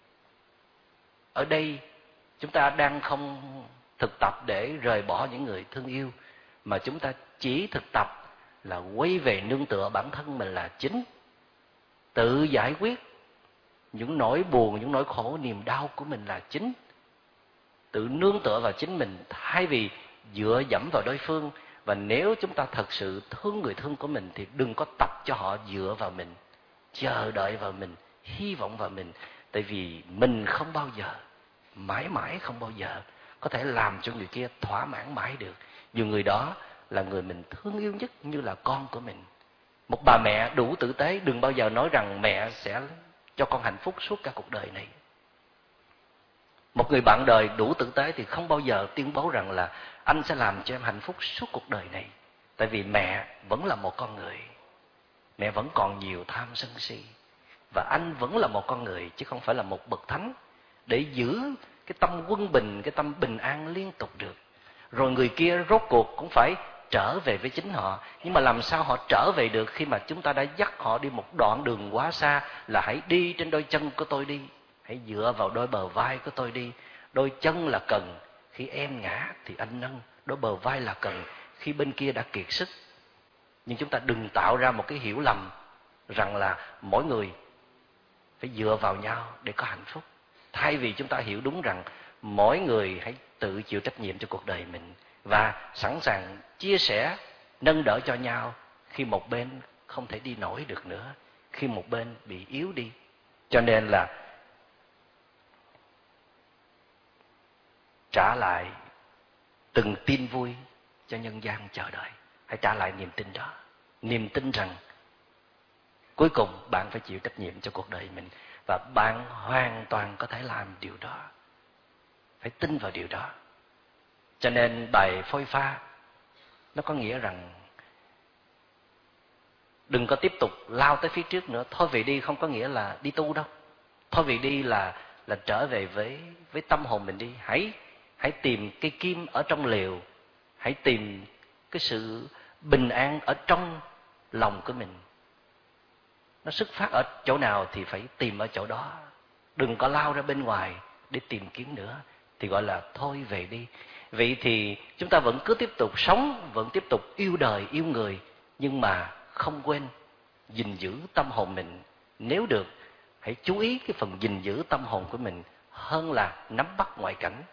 Ở đây chúng ta đang không thực tập để rời bỏ những người thương yêu, mà chúng ta chỉ thực tập là quay về nương tựa bản thân mình là chính, tự giải quyết những nỗi buồn, những nỗi khổ, niềm đau của mình là chính, tự nương tựa vào chính mình thay vì dựa dẫm vào đối phương. Và nếu chúng ta thật sự thương người thương của mình thì đừng có tập cho họ dựa vào mình, chờ đợi vào mình, hy vọng vào mình. Tại vì mình không bao giờ, mãi mãi không bao giờ có thể làm cho người kia thỏa mãn mãi được, dù người đó là người mình thương yêu nhất, như là con của mình. Một bà mẹ đủ tử tế đừng bao giờ nói rằng mẹ sẽ cho con hạnh phúc suốt cả cuộc đời này. Một người bạn đời đủ tử tế thì không bao giờ tuyên bố rằng là anh sẽ làm cho em hạnh phúc suốt cuộc đời này. Tại vì mẹ vẫn là một con người, mẹ vẫn còn nhiều tham sân si, và anh vẫn là một con người chứ không phải là một bậc thánh để giữ cái tâm quân bình, cái tâm bình an liên tục được. Rồi người kia rốt cuộc cũng phải trở về với chính họ. Nhưng mà làm sao họ trở về được khi mà chúng ta đã dắt họ đi một đoạn đường quá xa? Là hãy đi trên đôi chân của tôi đi, hãy dựa vào đôi bờ vai của tôi đi. Đôi chân là cần khi em ngã thì anh nâng, đôi bờ vai là cần khi bên kia đã kiệt sức. Nhưng chúng ta đừng tạo ra một cái hiểu lầm rằng là mỗi người phải dựa vào nhau để có hạnh phúc. Thay vì chúng ta hiểu đúng rằng mỗi người hãy tự chịu trách nhiệm cho cuộc đời mình và sẵn sàng chia sẻ, nâng đỡ cho nhau khi một bên không thể đi nổi được nữa, khi một bên bị yếu đi. Cho nên là trả lại từng tin vui cho nhân gian chờ đợi. Hãy trả lại niềm tin đó, niềm tin rằng cuối cùng bạn phải chịu trách nhiệm cho cuộc đời mình, và bạn hoàn toàn có thể làm điều đó. Phải tin vào điều đó. Cho nên bài Phôi Pha nó có nghĩa rằng đừng có tiếp tục lao tới phía trước nữa. Thôi vì đi không có nghĩa là đi tu đâu. Thôi vì đi là trở về với tâm hồn mình đi. Hãy tìm cây kim ở trong lều. Hãy tìm cái sự bình an ở trong lòng của mình. Nó xuất phát ở chỗ nào thì phải tìm ở chỗ đó. Đừng có lao ra bên ngoài để tìm kiếm nữa, thì gọi là thôi về đi. Vậy thì chúng ta vẫn cứ tiếp tục sống, vẫn tiếp tục yêu đời, yêu người, nhưng mà không quên gìn giữ tâm hồn mình. Nếu được, hãy chú ý cái phần gìn giữ tâm hồn của mình hơn là nắm bắt ngoại cảnh.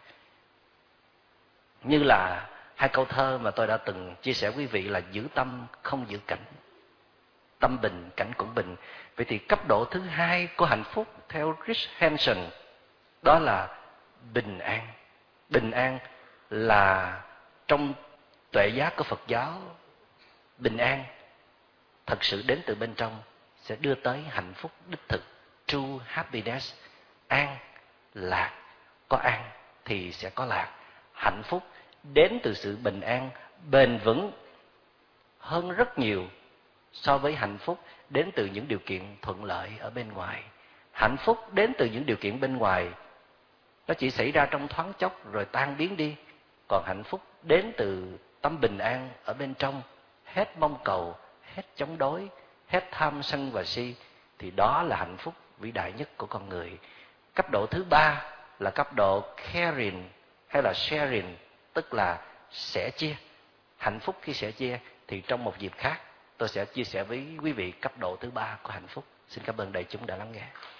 Như là hai câu thơ mà tôi đã từng chia sẻ quý vị là giữ tâm không giữ cảnh. Tâm bình, cảnh cũng bình. Vậy thì cấp độ thứ hai của hạnh phúc theo Rich Hanson đó là bình an. Bình an là trong tuệ giác của Phật giáo, bình an thật sự đến từ bên trong sẽ đưa tới hạnh phúc đích thực, true happiness. An, lạc, có an thì sẽ có lạc. Hạnh phúc đến từ sự bình an bền vững hơn rất nhiều so với hạnh phúc đến từ những điều kiện thuận lợi ở bên ngoài. Hạnh phúc đến từ những điều kiện bên ngoài nó chỉ xảy ra trong thoáng chốc rồi tan biến đi. Còn hạnh phúc đến từ tâm bình an ở bên trong, hết mong cầu, hết chống đối, hết tham sân và si, thì đó là hạnh phúc vĩ đại nhất của con người. Cấp độ thứ ba là cấp độ caring hay là sharing, tức là sẻ chia. Hạnh phúc khi sẻ chia thì trong một dịp khác tôi sẽ chia sẻ với quý vị cấp độ thứ ba của hạnh phúc. Xin cảm ơn đại chúng đã lắng nghe.